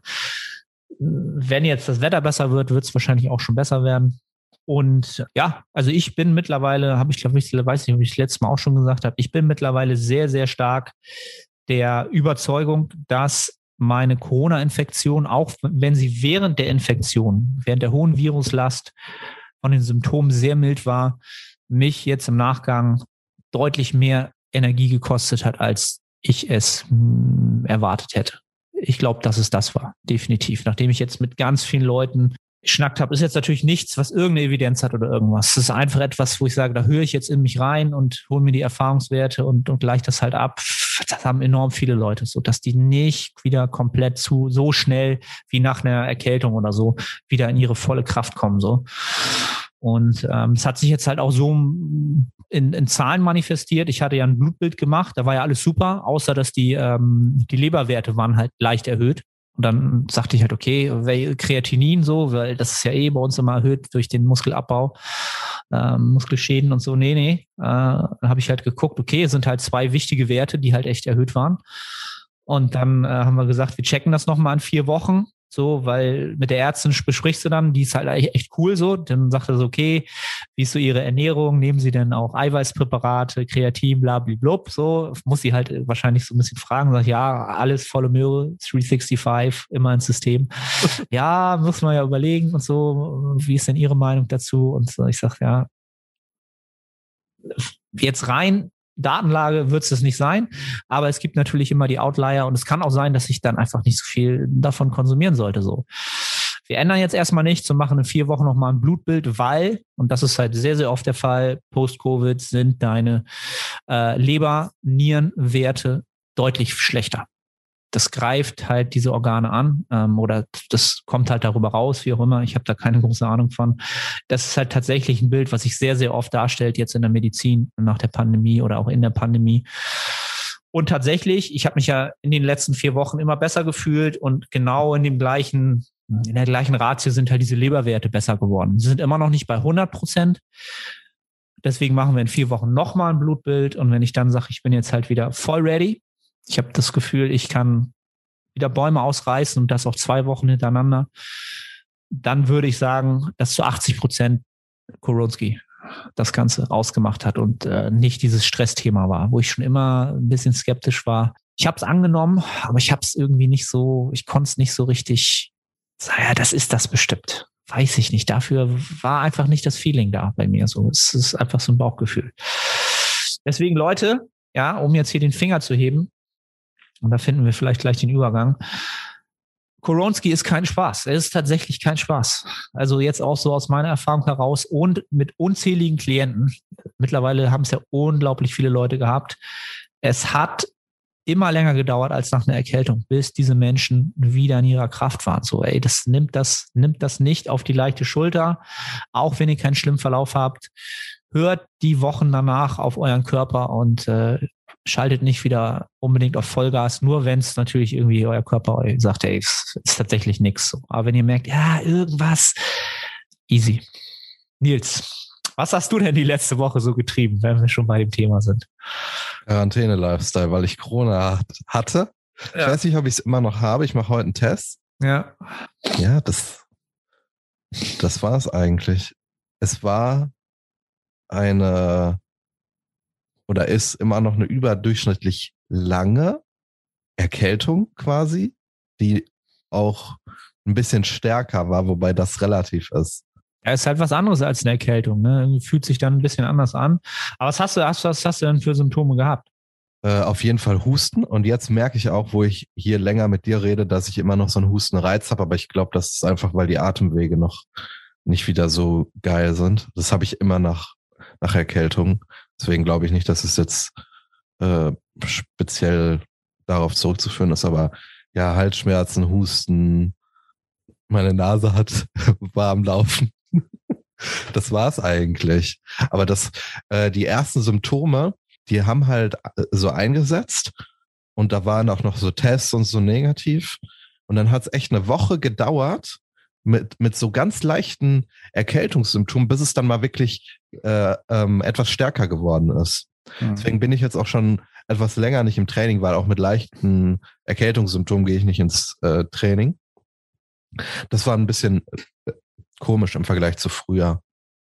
Wenn jetzt das Wetter besser wird, wird es wahrscheinlich auch schon besser werden. Und ja, also ich bin mittlerweile, habe ich glaube ich, weiß nicht, ob ich das letzte Mal auch schon gesagt habe, ich bin mittlerweile sehr, sehr stark der Überzeugung, dass meine Corona-Infektion, auch wenn sie während der Infektion, während der hohen Viruslast von den Symptomen sehr mild war, mich jetzt im Nachgang deutlich mehr Energie gekostet hat, als ich es mh, erwartet hätte. Ich glaube, dass es das war, definitiv. Nachdem ich jetzt mit ganz vielen Leuten geschnackt habe, ist jetzt natürlich nichts, was irgendeine Evidenz hat oder irgendwas. Es ist einfach etwas, wo ich sage, da höre ich jetzt in mich rein und hole mir die Erfahrungswerte und, und gleiche das halt ab. Das haben enorm viele Leute, so dass die nicht wieder komplett zu so schnell wie nach einer Erkältung oder so wieder in ihre volle Kraft kommen. So. Und ähm, es hat sich jetzt halt auch so in, in Zahlen manifestiert. Ich hatte ja ein Blutbild gemacht, da war ja alles super, außer dass die, ähm, die Leberwerte waren halt leicht erhöht. Und dann sagte ich halt, okay, Kreatinin so, weil das ist ja eh bei uns immer erhöht durch den Muskelabbau, ähm, Muskelschäden und so. Nee, nee. Äh, dann habe ich halt geguckt, okay, es sind halt zwei wichtige Werte, die halt echt erhöht waren. Und dann äh, haben wir gesagt, wir checken das nochmal in vier Wochen. So, weil mit der Ärztin besprichst du dann, die ist halt echt cool so. Dann sagt er so, okay, wie ist so ihre Ernährung? Nehmen Sie denn auch Eiweißpräparate, Kreatin, blablabla, so. Muss sie halt wahrscheinlich so ein bisschen fragen. Sag, ja, alles volle Möhre, dreihundertfünfundsechzig, immer ins System. Ja, muss man ja überlegen und so. Wie ist denn Ihre Meinung dazu? Und so, ich sag, ja, jetzt rein Datenlage wird es das nicht sein, aber es gibt natürlich immer die Outlier und es kann auch sein, dass ich dann einfach nicht so viel davon konsumieren sollte. So, wir ändern jetzt erstmal nichts und machen in vier Wochen nochmal ein Blutbild, weil, und das ist halt sehr, sehr oft der Fall, Post-Covid sind deine äh, Leber-Nierenwerte deutlich schlechter. Das greift halt diese Organe an ähm, oder das kommt halt darüber raus, wie auch immer. Ich habe da keine große Ahnung von. Das ist halt tatsächlich ein Bild, was sich sehr, sehr oft darstellt jetzt in der Medizin nach der Pandemie oder auch in der Pandemie. Und tatsächlich, ich habe mich ja in den letzten vier Wochen immer besser gefühlt und genau in dem gleichen, in der gleichen Ratio sind halt diese Leberwerte besser geworden. Sie sind immer noch nicht bei hundert Prozent. Deswegen machen wir in vier Wochen nochmal ein Blutbild und wenn ich dann sage, ich bin jetzt halt wieder voll ready, ich habe das Gefühl, ich kann wieder Bäume ausreißen und das auch zwei Wochen hintereinander. Dann würde ich sagen, dass zu achtzig Prozent Koronski das Ganze ausgemacht hat und äh, nicht dieses Stressthema war, wo ich schon immer ein bisschen skeptisch war. Ich habe es angenommen, aber ich habe es irgendwie nicht so, ich konnte es nicht so richtig sagen, ja, das ist das bestimmt. Weiß ich nicht. Dafür war einfach nicht das Feeling da bei mir. So, es ist einfach so ein Bauchgefühl. Deswegen, Leute, ja, um jetzt hier den Finger zu heben, und da finden wir vielleicht gleich den Übergang. Koronski ist kein Spaß. Er ist tatsächlich kein Spaß. Also jetzt auch so aus meiner Erfahrung heraus und mit unzähligen Klienten. Mittlerweile haben es ja unglaublich viele Leute gehabt. Es hat immer länger gedauert als nach einer Erkältung, bis diese Menschen wieder in ihrer Kraft waren. So, ey, das nimmt das, nimmt das nicht auf die leichte Schulter. Auch wenn ihr keinen schlimmen Verlauf habt, hört die Wochen danach auf euren Körper und äh, schaltet nicht wieder unbedingt auf Vollgas, nur wenn es natürlich irgendwie euer Körper euch sagt, ey, es ist tatsächlich nichts. Aber wenn ihr merkt, ja, irgendwas, easy. Nils, Was hast du denn die letzte Woche so getrieben, wenn wir schon bei dem Thema sind? Quarantäne-Lifestyle, weil ich Corona hatte. Ja. Ich weiß nicht, ob ich es immer noch habe. Ich mache heute einen Test. Ja. Ja, das, das war es eigentlich. Es war eine oder ist immer noch eine überdurchschnittlich lange Erkältung quasi, die auch ein bisschen stärker war, wobei das relativ ist. Ja, ist halt was anderes als eine Erkältung, ne? Fühlt sich dann ein bisschen anders an. Aber was hast du, was, was hast du denn für Symptome gehabt? Äh, auf jeden Fall Husten. Und jetzt merke ich auch, wo ich hier länger mit dir rede, dass ich immer noch so einen Hustenreiz habe. Aber ich glaube, das ist einfach, weil die Atemwege noch nicht wieder so geil sind. Das habe ich immer nach, nach Erkältung. Deswegen glaube ich nicht, dass es jetzt äh, speziell darauf zurückzuführen ist. Aber ja, Halsschmerzen, Husten, meine Nase hat warm laufen. Das war's eigentlich. Aber das, äh, die ersten Symptome, die haben halt so eingesetzt und da waren auch noch so Tests und so negativ. Und dann hat's echt eine Woche gedauert mit, mit so ganz leichten Erkältungssymptomen, bis es dann mal wirklich äh, ähm, etwas stärker geworden ist. Mhm. Deswegen bin ich jetzt auch schon etwas länger nicht im Training, weil auch mit leichten Erkältungssymptomen gehe ich nicht ins äh, Training. Das war ein bisschen komisch im Vergleich zu früher.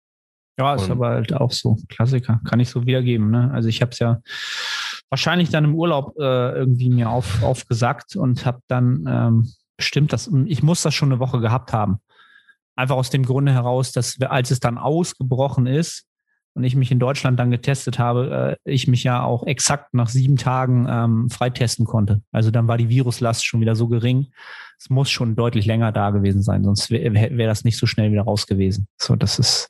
Ja, ist und, aber halt auch so. Klassiker. Kann ich so wiedergeben. Ne? Also ich habe es ja wahrscheinlich dann im Urlaub äh, irgendwie mir auf, aufgesagt und habe dann ähm, bestimmt, dass ich muss das schon eine Woche gehabt haben. Einfach aus dem Grunde heraus, dass wir, als es dann ausgebrochen ist und ich mich in Deutschland dann getestet habe, äh, ich mich ja auch exakt nach sieben Tagen ähm, freitesten konnte. Also dann war die Viruslast schon wieder so gering. Es muss schon deutlich länger da gewesen sein, sonst wäre wär das nicht so schnell wieder raus gewesen. So, das ist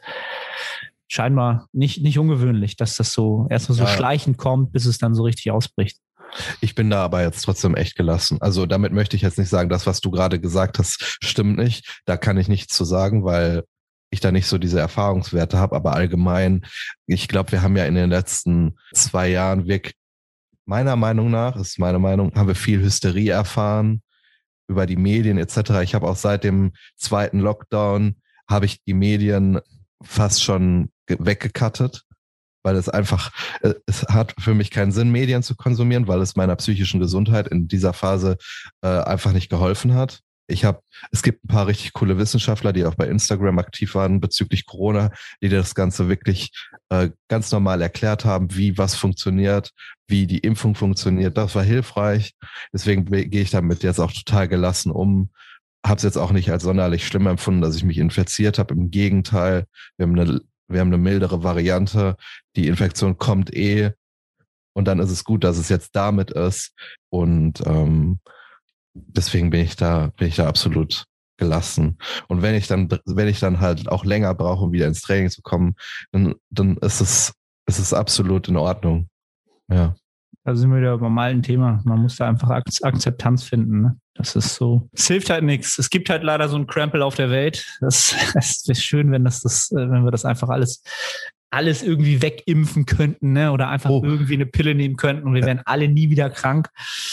scheinbar nicht, nicht ungewöhnlich, dass das so erstmal so ja. schleichend kommt, bis es dann so richtig ausbricht. Ich bin da aber jetzt trotzdem echt gelassen. Also damit möchte ich jetzt nicht sagen, das, was du gerade gesagt hast, stimmt nicht. Da kann ich nichts zu sagen, weil ich da nicht so diese Erfahrungswerte habe. Aber allgemein, ich glaube, wir haben ja in den letzten zwei Jahren wirklich, meiner Meinung nach, ist meine Meinung, haben wir viel Hysterie erfahren über die Medien et cetera. Ich habe auch seit dem zweiten Lockdown, habe ich die Medien fast schon weggekattet, weil es einfach, es hat für mich keinen Sinn, Medien zu konsumieren, weil es meiner psychischen Gesundheit in dieser Phase äh, einfach nicht geholfen hat. Ich habe, es gibt ein paar richtig coole Wissenschaftler, die auch bei Instagram aktiv waren bezüglich Corona, die das Ganze wirklich äh, ganz normal erklärt haben, wie was funktioniert, wie die Impfung funktioniert. Das war hilfreich. Deswegen gehe ich damit jetzt auch total gelassen um. Habe es jetzt auch nicht als sonderlich schlimm empfunden, dass ich mich infiziert habe. Im Gegenteil, wir haben eine, wir haben eine mildere Variante. Die Infektion kommt eh und dann ist es gut, dass es jetzt damit ist. Und ähm, deswegen bin ich da, bin ich da absolut gelassen. Und wenn ich dann, wenn ich dann halt auch länger brauche, um wieder ins Training zu kommen, dann, dann ist es, ist es absolut in Ordnung. Ja. Da sind wir wieder beim alten Thema. Man muss da einfach Akzeptanz finden. Ne? Das ist so. Es hilft halt nichts. Es gibt halt leider so einen Krempel auf der Welt. Das, das wäre schön, wenn das, das, wenn wir das einfach alles, alles irgendwie wegimpfen könnten, ne? Oder einfach oh. irgendwie eine Pille nehmen könnten und wir wären alle nie wieder krank.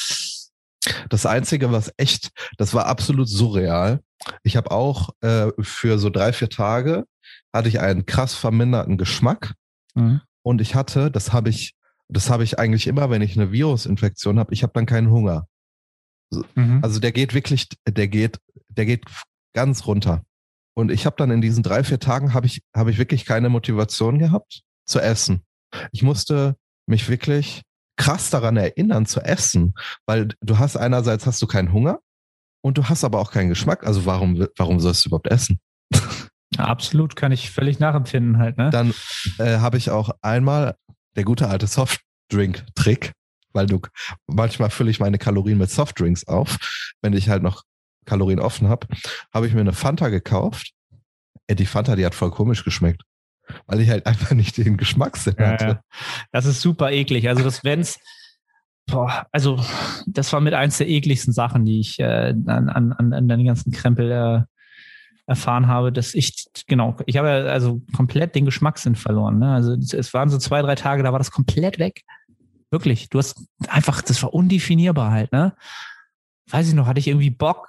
Das Einzige, was echt, das war absolut surreal. Ich habe auch äh, für so drei, vier Tage hatte ich einen krass verminderten Geschmack. Mhm. Und ich hatte, das habe ich, das habe ich eigentlich immer, wenn ich eine Virusinfektion habe, ich habe dann keinen Hunger. Mhm. Also der geht wirklich, der geht, der geht ganz runter. Und ich habe dann in diesen drei, vier Tagen habe ich, habe ich wirklich keine Motivation gehabt zu essen. Ich musste mich wirklich krass daran erinnern zu essen, weil du hast einerseits hast du keinen Hunger und du hast aber auch keinen Geschmack. Also warum, warum sollst du überhaupt essen? Ja, absolut, kann ich völlig nachempfinden halt, ne? Dann äh, habe ich auch einmal der gute alte Softdrink-Trick, weil du manchmal fülle ich meine Kalorien mit Softdrinks auf, wenn ich halt noch Kalorien offen habe, habe ich mir eine Fanta gekauft. Ey, die Fanta, die hat voll komisch geschmeckt. Weil ich halt einfach nicht den Geschmackssinn ja, hatte. Ja. Das ist super eklig. Also das wenn's, boah, also das war mit eins der ekligsten Sachen, die ich äh, an, an, an den ganzen Krempel äh, erfahren habe, dass ich, genau, ich habe ja also komplett den Geschmackssinn verloren. Ne? Also es waren so zwei, drei Tage, da war das komplett weg. Wirklich. Du hast einfach, das war undefinierbar halt, ne? Weiß ich noch, hatte ich irgendwie Bock,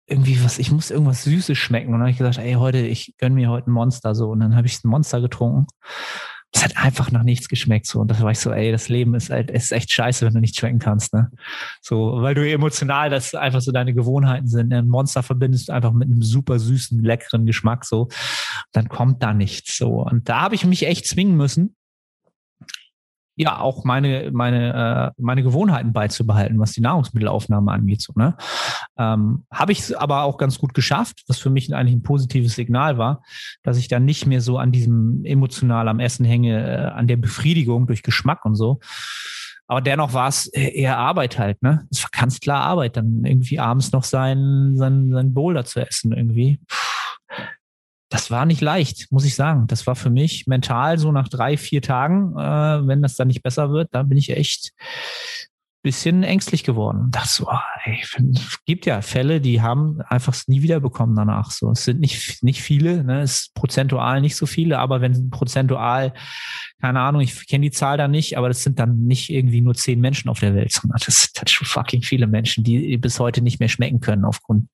irgendwie was, ich muss irgendwas Süßes schmecken. Und dann habe ich gesagt, ey, heute, ich gönn mir heute ein Monster so. Und dann habe ich ein Monster getrunken. Das hat einfach nach nichts geschmeckt so. Und da war ich so, ey, das Leben ist halt, ist echt scheiße, wenn du nicht schmecken kannst, ne? So, weil du emotional, das einfach so deine Gewohnheiten sind. Ein Monster verbindest du einfach mit einem super süßen, leckeren Geschmack so. Dann kommt da nichts so. Und da habe ich mich echt zwingen müssen, ja, auch meine, meine, äh, meine Gewohnheiten beizubehalten, was die Nahrungsmittelaufnahme angeht, so, ne? Ähm, habe ich aber auch ganz gut geschafft, was für mich eigentlich ein positives Signal war, dass ich dann nicht mehr so an diesem emotional am Essen hänge, äh, an der Befriedigung durch Geschmack und so. Aber dennoch war es eher Arbeit halt, ne? Es war ganz klar Arbeit, dann irgendwie abends noch sein, sein, sein Boulder zu essen irgendwie. Puh. Das war nicht leicht, muss ich sagen. Das war für mich mental so nach drei, vier Tagen, äh, wenn das dann nicht besser wird, da bin ich echt ein bisschen ängstlich geworden. Dachte so, oh, ey, es gibt ja Fälle, die haben einfach es nie wieder bekommen danach. So, es sind nicht nicht viele, ne, es ist prozentual nicht so viele, aber wenn prozentual, keine Ahnung, ich kenne die Zahl da nicht, aber das sind dann nicht irgendwie nur zehn Menschen auf der Welt, sondern das sind halt schon fucking viele Menschen, die bis heute nicht mehr schmecken können aufgrund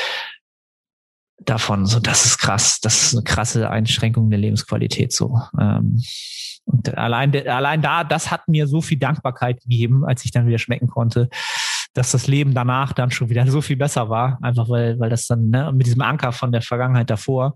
davon. So, das ist krass. Das ist eine krasse Einschränkung der Lebensqualität, so. Ähm, und allein, allein da, das hat mir so viel Dankbarkeit gegeben, als ich dann wieder schmecken konnte, dass das Leben danach dann schon wieder so viel besser war. Einfach weil, weil das dann, ne, mit diesem Anker von der Vergangenheit davor.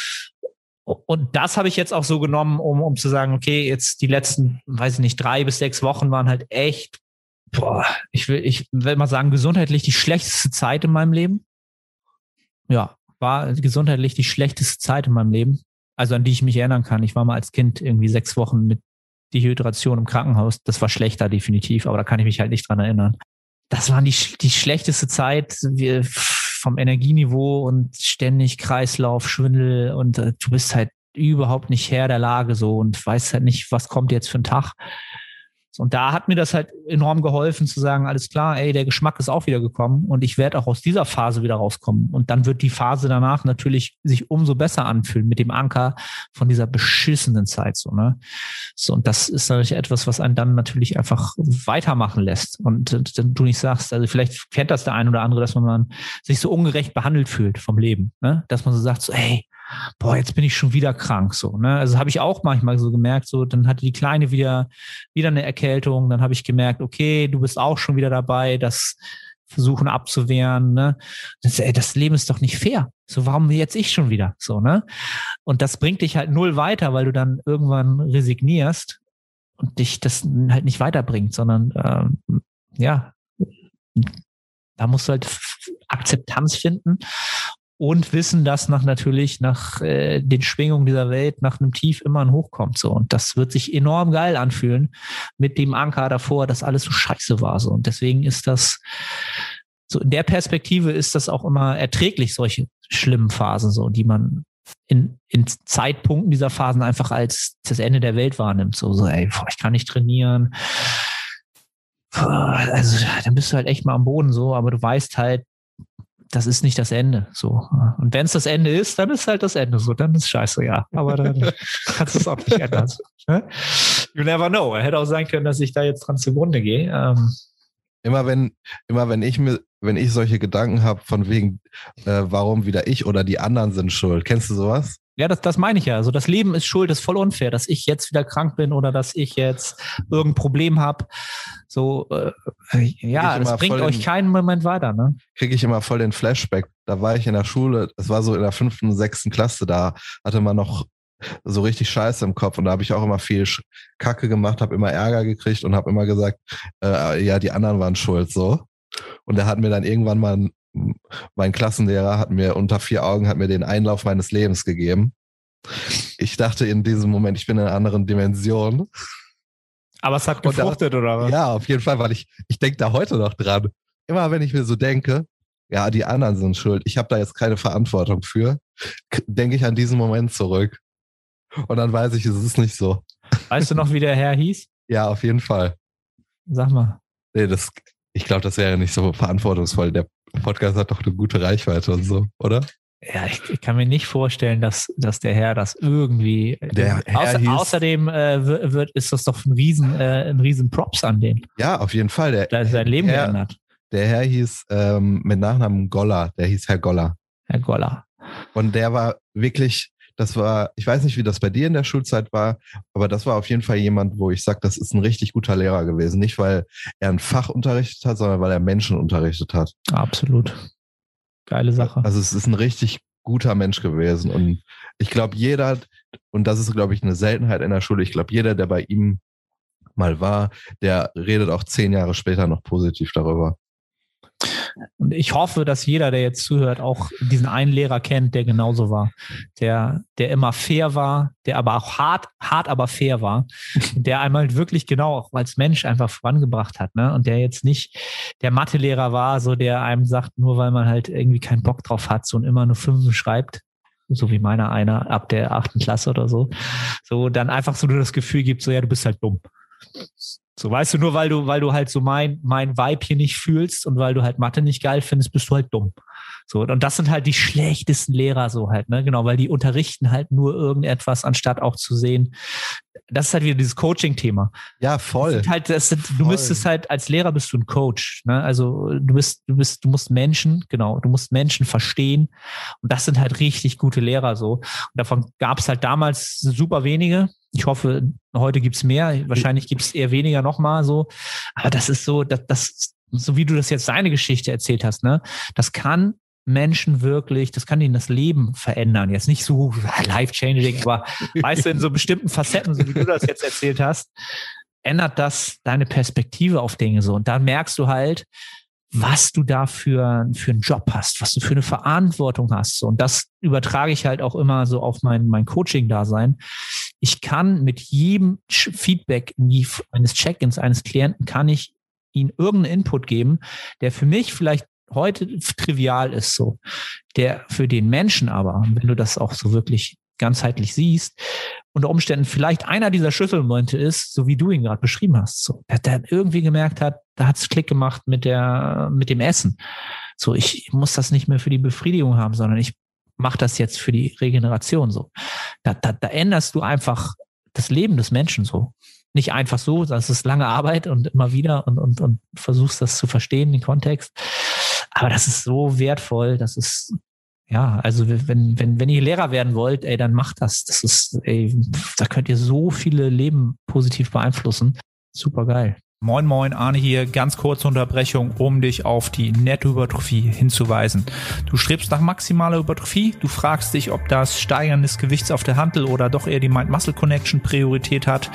Und das habe ich jetzt auch so genommen, um, um zu sagen, okay, jetzt die letzten, weiß ich nicht, drei bis sechs Wochen waren halt echt, boah, ich will, ich will mal sagen, gesundheitlich die schlechteste Zeit in meinem Leben. Ja. War gesundheitlich die schlechteste Zeit in meinem Leben, also an die ich mich erinnern kann. Ich war mal als Kind irgendwie sechs Wochen mit Dehydration im Krankenhaus. Das war schlechter definitiv, aber da kann ich mich halt nicht dran erinnern. Das war die, die schlechteste Zeit wir, vom Energieniveau und ständig Kreislauf, Schwindel und äh, du bist halt überhaupt nicht Herr der Lage so und weißt halt nicht, was kommt jetzt für ein Tag. Und da hat mir das halt enorm geholfen zu sagen, alles klar, ey, der Geschmack ist auch wieder gekommen und ich werde auch aus dieser Phase wieder rauskommen. Und dann wird die Phase danach natürlich sich umso besser anfühlen mit dem Anker von dieser beschissenen Zeit, so, ne? So, und das ist natürlich etwas, was einen dann natürlich einfach weitermachen lässt. Und äh, du nicht sagst, also vielleicht kennt das der ein oder andere, dass man, man sich so ungerecht behandelt fühlt vom Leben, ne? Dass man so sagt, so, ey, boah, jetzt bin ich schon wieder krank, so, ne? Also habe ich auch manchmal so gemerkt, so, dann hatte die Kleine wieder, wieder eine Erkältung, dann habe ich gemerkt, okay, du bist auch schon wieder dabei, das versuchen abzuwehren, ne? Das, ey, das Leben ist doch nicht fair. So, warum jetzt ich schon wieder, so, ne? Und das bringt dich halt null weiter, weil du dann irgendwann resignierst und dich das halt nicht weiterbringt, sondern, ähm, ja, da musst du halt Akzeptanz finden. Und wissen, dass nach natürlich nach äh, den Schwingungen dieser Welt nach einem Tief immer ein Hoch kommt. So. Und das wird sich enorm geil anfühlen mit dem Anker davor, dass alles so scheiße war. So. Und deswegen ist das, so in der Perspektive ist das auch immer erträglich, solche schlimmen Phasen, so, die man in, in Zeitpunkten dieser Phasen einfach als das Ende der Welt wahrnimmt. So, so ey, boah, ich kann nicht trainieren. Also dann bist du halt echt mal am Boden so, aber du weißt halt, das ist nicht das Ende, so. Und wenn es das Ende ist, dann ist halt das Ende, so. Dann ist scheiße, ja. Aber dann kannst du es auch nicht ändern. You never know. Er hätte auch sein können, dass ich da jetzt dran zugrunde gehe. Ähm. Immer wenn, immer wenn ich mir, wenn ich solche Gedanken habe, von wegen, äh, warum wieder ich oder die anderen sind schuld. Kennst du sowas? Ja, das, das meine ich ja. Also das Leben ist schuld, ist voll unfair, dass ich jetzt wieder krank bin oder dass ich jetzt irgendein Problem habe. So, äh, ja, das bringt euch den, keinen Moment weiter, ne? Kriege ich immer voll den Flashback. Da war ich in der Schule, das war so in der fünften, sechsten Klasse, da hatte man noch so richtig Scheiße im Kopf und da habe ich auch immer viel Kacke gemacht, habe immer Ärger gekriegt und habe immer gesagt, äh, ja, die anderen waren schuld, so. Und der hat mir dann irgendwann mal ein Mein Klassenlehrer hat mir unter vier Augen hat mir den Einlauf meines Lebens gegeben. Ich dachte in diesem Moment, ich bin in einer anderen Dimension. Aber es hat gefruchtet, da, oder was? Ja, auf jeden Fall, weil ich, ich denke da heute noch dran. Immer wenn ich mir so denke, ja, die anderen sind schuld, ich habe da jetzt keine Verantwortung für, denke ich an diesen Moment zurück. Und dann weiß ich, es ist nicht so. Weißt du noch, wie der Herr hieß? Ja, auf jeden Fall. Sag mal. Nee, das, ich glaube, das wäre ja nicht so verantwortungsvoll. Der Podcast hat doch eine gute Reichweite und so, oder? Ja, ich, ich kann mir nicht vorstellen, dass, dass der Herr das irgendwie. Der Herr außer, hieß, außerdem äh, wird, ist das doch ein riesen, äh, ein riesen Props an den. Ja, auf jeden Fall. Der, der hat sein Leben Herr, geändert. Der Herr hieß ähm, mit Nachnamen Goller, der hieß Herr Goller. Herr Goller. Und der war wirklich, das war, ich weiß nicht, wie das bei dir in der Schulzeit war, aber das war auf jeden Fall jemand, wo ich sage, das ist ein richtig guter Lehrer gewesen. Nicht, weil er ein Fach unterrichtet hat, sondern weil er Menschen unterrichtet hat. Absolut. Geile Sache. Also es ist ein richtig guter Mensch gewesen. Und ich glaube, jeder, und das ist, glaube ich, eine Seltenheit in der Schule, ich glaube, jeder, der bei ihm mal war, der redet auch zehn Jahre später noch positiv darüber. Und ich hoffe, dass jeder, der jetzt zuhört, auch diesen einen Lehrer kennt, der genauso war, der, der immer fair war, der aber auch hart, hart, aber fair war, der einmal wirklich genau auch als Mensch einfach vorangebracht hat, ne? Und der jetzt nicht der Mathelehrer war, so der einem sagt, nur weil man halt irgendwie keinen Bock drauf hat, so und immer nur Fünfen schreibt, so wie meiner einer ab der achten Klasse oder so, so dann einfach so nur das Gefühl gibt, so ja, du bist halt dumm. So, weißt du, nur weil du, weil du halt so mein, mein Vibe hier nicht fühlst und weil du halt Mathe nicht geil findest, bist du halt dumm. So, und das sind halt die schlechtesten Lehrer so halt, ne, genau, weil die unterrichten halt nur irgendetwas, anstatt auch zu sehen. Das ist halt wieder dieses Coaching-Thema. Ja, voll. Das sind halt, das sind, du müsstest halt, als Lehrer bist du ein Coach, ne, also du bist, du bist, du musst Menschen, genau, du musst Menschen verstehen und das sind halt richtig gute Lehrer so. Und davon gab es halt damals super wenige. Ich hoffe, heute gibt's mehr. Wahrscheinlich gibt's eher weniger nochmal so. Aber das ist so, das, das, so wie du das jetzt deine Geschichte erzählt hast, ne? Das kann Menschen wirklich, das kann ihnen das Leben verändern. Jetzt nicht so life-changing, aber weißt du, in so bestimmten Facetten, so wie du das jetzt erzählt hast, ändert das deine Perspektive auf Dinge so. Und dann merkst du halt, was du da für, für einen Job hast, was du für eine Verantwortung hast. Und das übertrage ich halt auch immer so auf mein, mein Coaching-Dasein. Ich kann mit jedem Feedback eines Check-ins eines Klienten, kann ich ihm irgendeinen Input geben, der für mich vielleicht heute trivial ist, so. Der für den Menschen aber, wenn du das auch so wirklich ganzheitlich siehst, unter Umständen vielleicht einer dieser Schlüsselmomente ist, so wie du ihn gerade beschrieben hast, so, der, der irgendwie gemerkt hat, da hat's Klick gemacht mit der, mit dem Essen. So, ich muss das nicht mehr für die Befriedigung haben, sondern ich mache das jetzt für die Regeneration, so. Da, da, da änderst du einfach das Leben des Menschen so. Nicht einfach so, das ist lange Arbeit und immer wieder und, und, und versuchst das zu verstehen, den Kontext. Aber das ist so wertvoll, das ist, ja, also wenn, wenn, wenn ihr Lehrer werden wollt, ey, dann macht das. Das ist, ey, da könnt ihr so viele Leben positiv beeinflussen. Super geil. Moin Moin, Arne hier. Ganz kurze Unterbrechung, um dich auf die Nettohypertrophie hinzuweisen. Du strebst nach maximaler Hypertrophie, du fragst dich, ob das Steigern des Gewichts auf der Hantel oder doch eher die Mind-Muscle-Connection Priorität hat,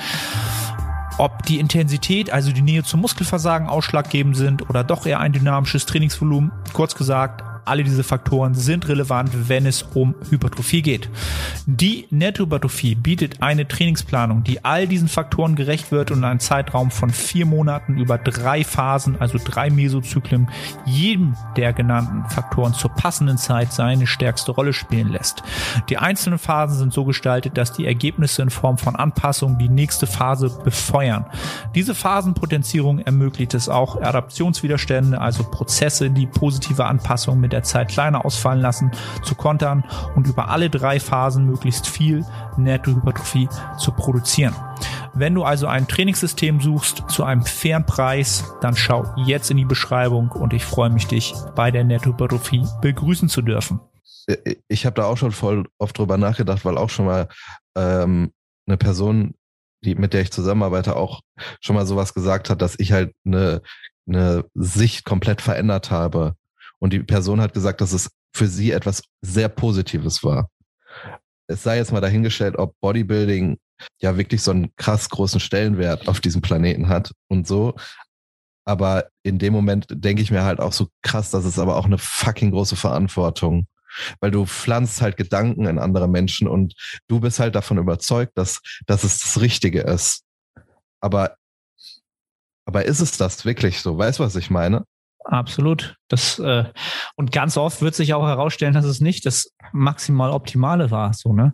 ob die Intensität, also die Nähe zum Muskelversagen ausschlaggebend sind oder doch eher ein dynamisches Trainingsvolumen. Kurz gesagt, alle diese Faktoren sind relevant, wenn es um Hypertrophie geht. Die Nettohypertrophie bietet eine Trainingsplanung, die all diesen Faktoren gerecht wird und in einem Zeitraum von vier Monaten über drei Phasen, also drei Mesozyklen, jedem der genannten Faktoren zur passenden Zeit seine stärkste Rolle spielen lässt. Die einzelnen Phasen sind so gestaltet, dass die Ergebnisse in Form von Anpassungen die nächste Phase befeuern. Diese Phasenpotenzierung ermöglicht es auch, Adaptionswiderstände, also Prozesse, die positive Anpassungen mit der Zeit kleiner ausfallen lassen, zu kontern und über alle drei Phasen möglichst viel Nettohypertrophie zu produzieren. Wenn du also ein Trainingssystem suchst zu einem fairen Preis, dann schau jetzt in die Beschreibung und ich freue mich, dich bei der Nettohypertrophie begrüßen zu dürfen. Ich habe da auch schon voll oft drüber nachgedacht, weil auch schon mal ähm, eine Person, die, mit der ich zusammenarbeite, auch schon mal sowas gesagt hat, dass ich halt eine, eine Sicht komplett verändert habe. Und die Person hat gesagt, dass es für sie etwas sehr Positives war. Es sei jetzt mal dahingestellt, ob Bodybuilding ja wirklich so einen krass großen Stellenwert auf diesem Planeten hat und so. Aber in dem Moment denke ich mir halt auch so krass, dass es aber auch eine fucking große Verantwortung, weil du pflanzt halt Gedanken in andere Menschen und du bist halt davon überzeugt, dass, dass es das Richtige ist. Aber, aber ist es das wirklich so? Weißt du, was ich meine? Absolut. Das, äh, und ganz oft wird sich auch herausstellen, dass es nicht das maximal Optimale war, so, ne?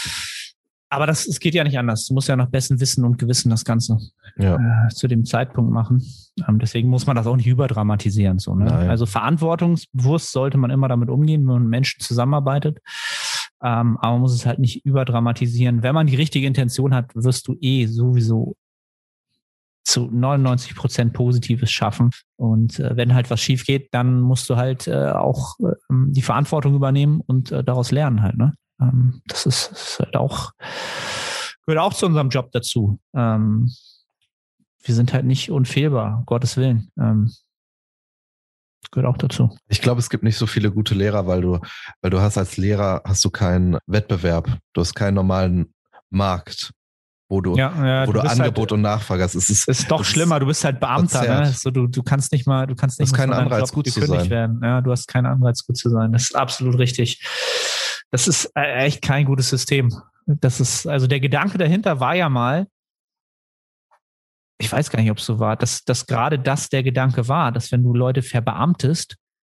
Aber das, es geht ja nicht anders. Du musst ja nach bestem Wissen und Gewissen das Ganze ja. äh, zu dem Zeitpunkt machen. Ähm, deswegen muss man das auch nicht überdramatisieren, so, ne? Nein. Also verantwortungsbewusst sollte man immer damit umgehen, wenn man mit Menschen zusammenarbeitet. Ähm, aber man muss es halt nicht überdramatisieren. Wenn man die richtige Intention hat, wirst du eh sowieso zu neunundneunzig Prozent Positives schaffen. Und äh, wenn halt was schief geht, dann musst du halt äh, auch äh, die Verantwortung übernehmen und äh, daraus lernen halt. Ne? Ähm, das ist, ist halt auch, gehört auch zu unserem Job dazu. Ähm, wir sind halt nicht unfehlbar, um Gottes Willen. Ähm, gehört auch dazu. Ich glaube, es gibt nicht so viele gute Lehrer, weil du, weil du hast als Lehrer hast du keinen Wettbewerb, du hast keinen normalen Markt, wo du, ja, ja, wo du du Angebot halt, und Nachfrage hast. Es ist, ist doch schlimmer, ist du bist halt Beamter, ne? So, du, du kannst nicht mal, du kannst nicht du hast mal keinen von deinem Anreiz, Job gut zu gekündigt sein. werden. Ja, du hast keinen Anreiz, gut zu sein. Das ist absolut richtig. Das ist echt kein gutes System. Das ist, also der Gedanke dahinter war ja mal, ich weiß gar nicht, ob es so war, dass, dass gerade das der Gedanke war, dass wenn du Leute verbeamtest,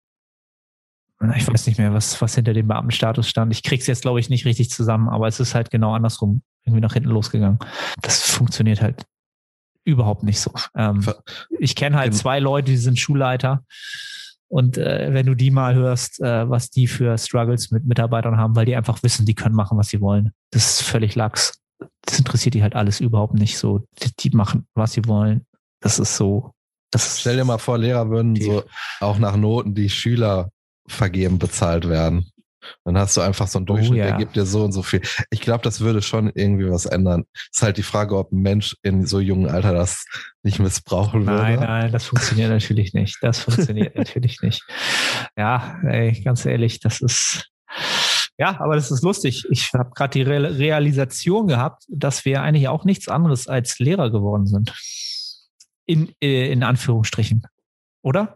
ich weiß nicht mehr, was, was hinter dem Beamtenstatus stand. Ich krieg's jetzt, glaube ich, nicht richtig zusammen, aber es ist halt genau andersrum irgendwie nach hinten losgegangen. Das funktioniert halt überhaupt nicht so. Ähm, ich kenne halt zwei Leute, die sind Schulleiter. Und äh, wenn du die mal hörst, äh, was die für Struggles mit Mitarbeitern haben, weil die einfach wissen, die können machen, was sie wollen. Das ist völlig lax. Das interessiert die halt alles überhaupt nicht so. Die, die machen, was sie wollen. Das ist so. Das ist Stell dir mal vor, Lehrer würden tief. so auch nach Noten, die Schüler vergeben, bezahlt werden. Dann hast du einfach so einen Durchschnitt, oh, ja. der gibt dir so und so viel. Ich glaube, das würde schon irgendwie was ändern. Ist halt die Frage, ob ein Mensch in so jungen Alter das nicht missbrauchen würde. Nein, nein, das funktioniert natürlich nicht. Das funktioniert natürlich nicht. Ja, ey, ganz ehrlich, das ist, ja, aber das ist lustig. Ich habe gerade die Re- Realisation gehabt, dass wir eigentlich auch nichts anderes als Lehrer geworden sind. In, in Anführungsstrichen. Oder?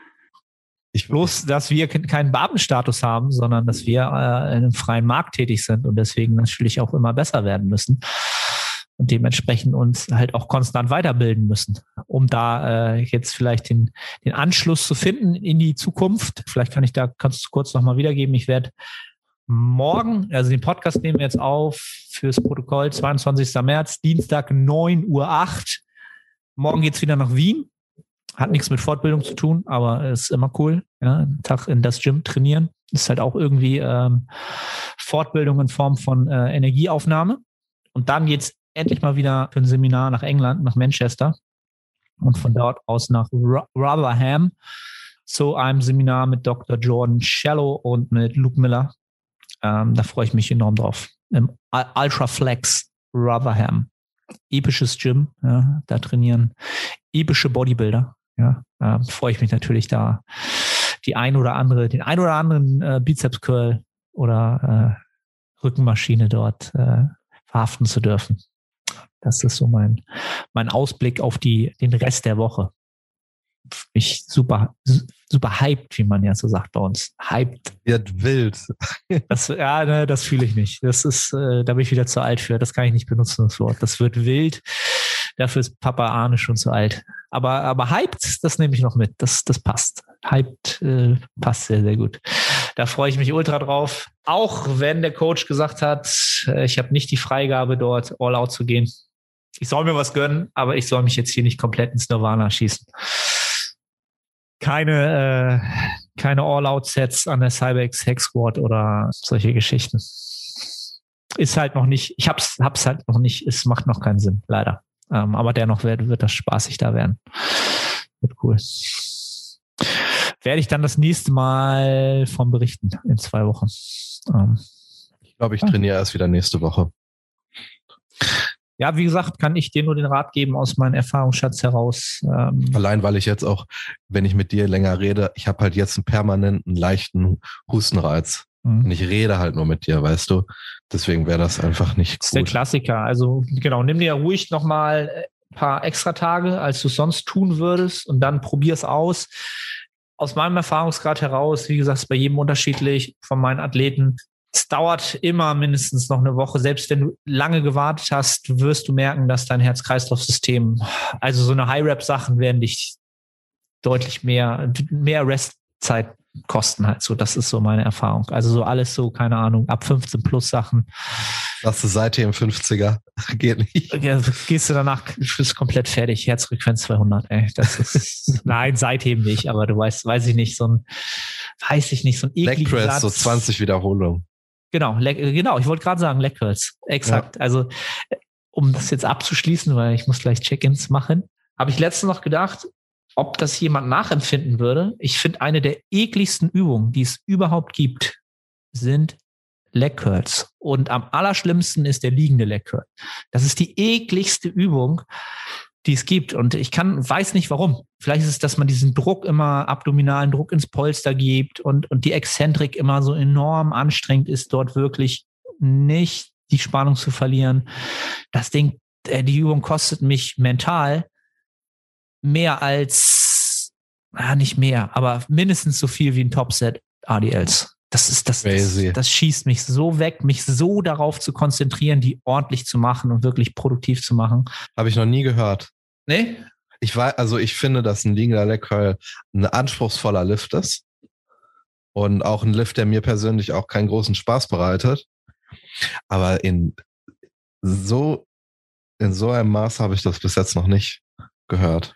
Ich bloß, dass wir keinen Beamtenstatus haben, sondern dass wir äh, in einem freien Markt tätig sind und deswegen natürlich auch immer besser werden müssen und dementsprechend uns halt auch konstant weiterbilden müssen, um da äh, jetzt vielleicht den, den Anschluss zu finden in die Zukunft. Vielleicht kann ich da, kannst du kurz nochmal wiedergeben. Ich werde morgen, also den Podcast nehmen wir jetzt auf fürs Protokoll, zweiundzwanzigsten März, Dienstag neun Uhr acht. Morgen geht's wieder nach Wien. Hat nichts mit Fortbildung zu tun, aber ist immer cool. Ja, einen Tag in das Gym trainieren. Ist halt auch irgendwie ähm, Fortbildung in Form von äh, Energieaufnahme. Und dann geht's endlich mal wieder für ein Seminar nach England, nach Manchester. Und von dort aus nach Rotherham zu einem Seminar mit Doktor Jordan Shallow und mit Luke Miller. Ähm, da freue ich mich enorm drauf. Im Ultra Flex Rotherham. Episches Gym, ja, da trainieren epische Bodybuilder. Ja, äh, freue ich mich natürlich da die ein oder andere, den ein oder anderen äh, Bizeps Curl oder äh, Rückenmaschine dort äh, verhaften zu dürfen. Das ist so mein mein Ausblick auf die den Rest der Woche. Ich super super hyped, wie man ja so sagt bei uns. Hyped. Wird wild. Das, ja, ne, das fühle ich nicht. Das ist, äh, da bin ich wieder zu alt für. Das kann ich nicht benutzen, das Wort. Das wird wild. Dafür ist Papa Arne schon zu alt. Aber, aber hyped, das nehme ich noch mit. Das, das passt. Hyped äh, passt sehr, sehr gut. Da freue ich mich ultra drauf. Auch wenn der Coach gesagt hat, äh, ich habe nicht die Freigabe, dort all out zu gehen. Ich soll mir was gönnen, aber ich soll mich jetzt hier nicht komplett ins Nirvana schießen. Keine, äh, keine All-Out-Sets an der Cybex Hex Squad oder solche Geschichten. Ist halt noch nicht, ich hab's, hab's halt noch nicht, es macht noch keinen Sinn, leider. Ähm, aber dennoch wird, wird das spaßig da werden. Wird cool. Werde ich dann das nächste Mal von berichten in zwei Wochen. Ähm, ich glaube, ich trainiere erst wieder nächste Woche. Ja, wie gesagt, kann ich dir nur den Rat geben aus meinem Erfahrungsschatz heraus. Ähm Allein, weil ich jetzt auch, wenn ich mit dir länger rede, ich habe halt jetzt einen permanenten, leichten Hustenreiz. Mhm. Und ich rede halt nur mit dir, weißt du. Deswegen wäre das einfach nicht gut. Das ist der Klassiker. Also genau, nimm dir ruhig nochmal ein paar extra Tage, als du sonst tun würdest und dann probier's aus. Aus meinem Erfahrungsgrad heraus, wie gesagt, ist bei jedem unterschiedlich, von meinen Athleten. Es dauert immer mindestens noch eine Woche. Selbst wenn du lange gewartet hast, wirst du merken, dass dein Herz-Kreislauf-System, also so eine High-Rep-Sachen werden dich deutlich mehr, mehr Restzeit kosten halt so. Das ist so meine Erfahrung. Also so alles so, keine Ahnung, ab fünfzehn plus Sachen. Sagst du seitdem fünfziger? Geht nicht. Ja, gehst du danach, bist komplett fertig. Herzfrequenz zweihundert, ey. Das ist, nein, seitdem nicht, aber du weißt, weiß ich nicht, so ein, weiß ich nicht, so ein ekliger Leg Press, Satz. so zwanzig Wiederholungen. Genau, le- genau, ich wollte gerade sagen, Leg Curls. Exakt. Ja. Also, um das jetzt abzuschließen, weil ich muss gleich Check-ins machen. habe ich letztens noch gedacht, ob das jemand nachempfinden würde. Ich finde, eine der ekligsten Übungen, die es überhaupt gibt, sind Leg Curls. Und am allerschlimmsten ist der liegende Leg Curl. Das ist die ekligste Übung, die es gibt. Und ich kann, weiß nicht warum. Vielleicht ist es, dass man diesen Druck immer, abdominalen Druck ins Polster gibt und, und die Exzentrik immer so enorm anstrengend ist, dort wirklich nicht die Spannung zu verlieren. Das Ding, die Übung kostet mich mental mehr als, ja, nicht mehr, aber mindestens so viel wie ein Topset A D Ls. Das ist, das, das, das schießt mich so weg, mich so darauf zu konzentrieren, die ordentlich zu machen und wirklich produktiv zu machen. Habe ich noch nie gehört. Nee? Ich weiß, also ich finde, dass ein liegender Leg Curl ein anspruchsvoller Lift ist und auch ein Lift, der mir persönlich auch keinen großen Spaß bereitet. Aber in so, in so einem Maß habe ich das bis jetzt noch nicht gehört.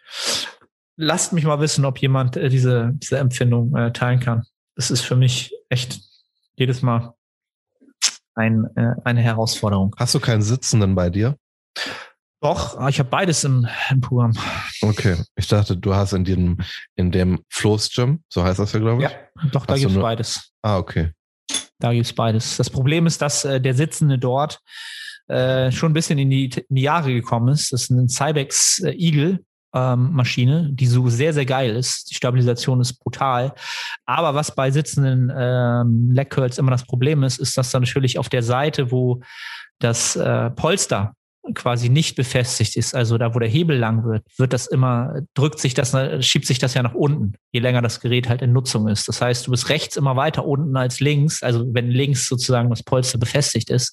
Lasst mich mal wissen, ob jemand äh, diese, diese Empfindung äh, teilen kann. Das ist für mich echt jedes Mal ein, äh, eine Herausforderung. Hast du keinen Sitzenden bei dir? Doch, ich habe beides im, im Programm. Okay, ich dachte, du hast in dem, in dem Floß Gym, so heißt das ja, glaube ich? Ja, doch, da gibt es beides. Ah, okay. Da gibt es beides. Das Problem ist, dass äh, der Sitzende dort äh, schon ein bisschen in die, in die Jahre gekommen ist. Das ist ein Cybex äh, Eagle ähm, Maschine, die so sehr, sehr geil ist. Die Stabilisation ist brutal. Aber was bei sitzenden ähm, Leg Curls immer das Problem ist, ist, dass da natürlich auf der Seite, wo das äh, Polster quasi nicht befestigt ist, also da, wo der Hebel lang wird, wird das immer, drückt sich das, schiebt sich das ja nach unten, je länger das Gerät halt in Nutzung ist. Das heißt, du bist rechts immer weiter unten als links, also wenn links sozusagen das Polster befestigt ist.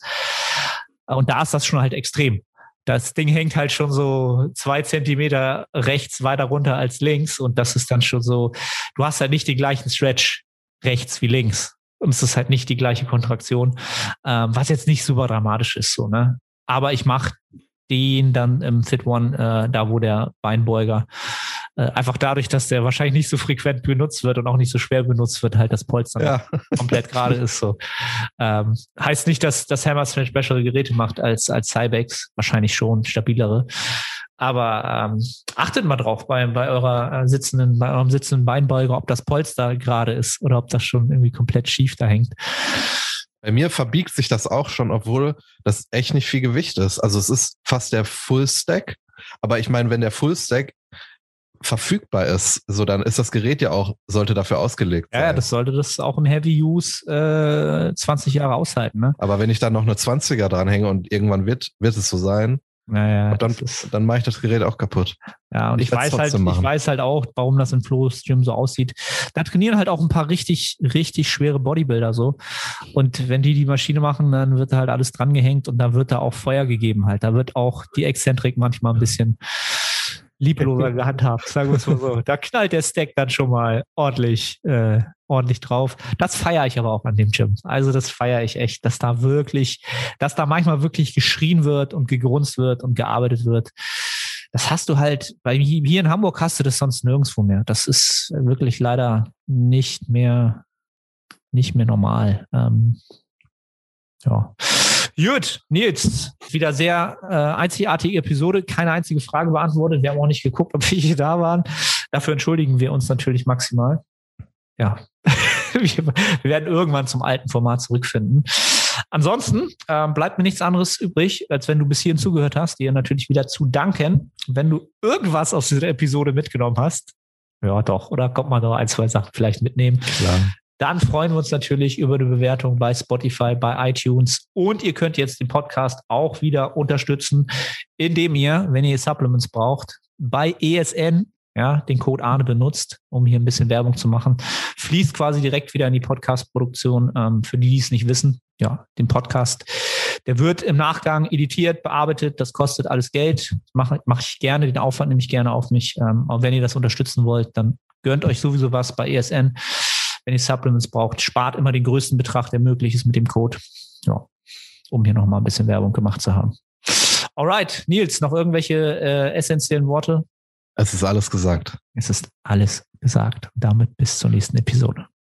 Und da ist das schon halt extrem. Das Ding hängt halt schon so zwei Zentimeter rechts weiter runter als links und das ist dann schon so, du hast halt nicht den gleichen Stretch rechts wie links. Und es ist halt nicht die gleiche Kontraktion, ähm, was jetzt nicht super dramatisch ist, so, ne? Aber ich mache den dann im Fit One, äh, da wo der Beinbeuger, äh, einfach dadurch, dass der wahrscheinlich nicht so frequent benutzt wird und auch nicht so schwer benutzt wird, halt das Polster ja. komplett gerade ist. So ähm, heißt nicht, dass das Hammersmith bessere Geräte macht als als Cybex, wahrscheinlich schon stabilere. Aber ähm, achtet mal drauf bei bei eurer äh, sitzenden, bei eurem sitzenden Beinbeuger, ob das Polster gerade ist oder ob das schon irgendwie komplett schief da hängt. Bei mir verbiegt sich das auch schon, obwohl das echt nicht viel Gewicht ist. Also es ist fast der Full Stack. Aber ich meine, wenn der Full Stack verfügbar ist, so dann ist das Gerät ja auch, sollte dafür ausgelegt sein. Ja, das sollte das auch im Heavy Use äh, zwanzig Jahre aushalten, ne? Aber wenn ich dann noch eine zwanziger dranhänge und irgendwann wird, wird es so sein, naja, und dann, dann mache ich das Gerät auch kaputt. Ja, und ich, ich weiß halt, machen. ich weiß halt auch, warum das in Flo's Gym so aussieht. Da trainieren halt auch ein paar richtig, richtig schwere Bodybuilder so. Und wenn die die Maschine machen, dann wird da halt alles dran gehängt und da wird da auch Feuer gegeben halt. Da wird auch die Exzentrik manchmal ein bisschen liebloser gehandhabt, sagen wir es mal so. Da knallt der Stack dann schon mal ordentlich, äh, ordentlich drauf. Das feiere ich aber auch an dem Gym. Also das feiere ich echt, dass da wirklich, dass da manchmal wirklich geschrien wird und gegrunzt wird und gearbeitet wird. Das hast du halt, weil hier in Hamburg hast du das sonst nirgendwo mehr. Das ist wirklich leider nicht mehr, nicht mehr normal. Ähm, ja. Gut, Nils, wieder sehr äh, einzigartige Episode, keine einzige Frage beantwortet. Wir haben auch nicht geguckt, ob wir hier da waren. Dafür entschuldigen wir uns natürlich maximal. Ja, wir, wir werden irgendwann zum alten Format zurückfinden. Ansonsten äh, bleibt mir nichts anderes übrig, als wenn du bis hierhin zugehört hast, dir natürlich wieder zu danken. Wenn du irgendwas aus dieser Episode mitgenommen hast, ja doch, oder kommt man noch ein, zwei Sachen vielleicht mitnehmen. Klar. Dann freuen wir uns natürlich über eine Bewertung bei Spotify, bei iTunes. Und ihr könnt jetzt den Podcast auch wieder unterstützen, indem ihr, wenn ihr Supplements braucht, bei E S N, ja, den Code Arne benutzt, um hier ein bisschen Werbung zu machen, fließt quasi direkt wieder in die Podcast-Produktion. Ähm, für die, die es nicht wissen, ja, den Podcast, der wird im Nachgang editiert, bearbeitet. Das kostet alles Geld. Mache mach ich gerne, den Aufwand nehme ich gerne auf mich. Ähm, aber wenn ihr das unterstützen wollt, dann gönnt euch sowieso was bei E S N. Wenn ihr Supplements braucht, spart immer den größten Betrag, der möglich ist mit dem Code. Ja, um hier nochmal ein bisschen Werbung gemacht zu haben. Alright, Nils, noch irgendwelche äh, essentiellen Worte? Es ist alles gesagt. Es ist alles gesagt. Und damit bis zur nächsten Episode.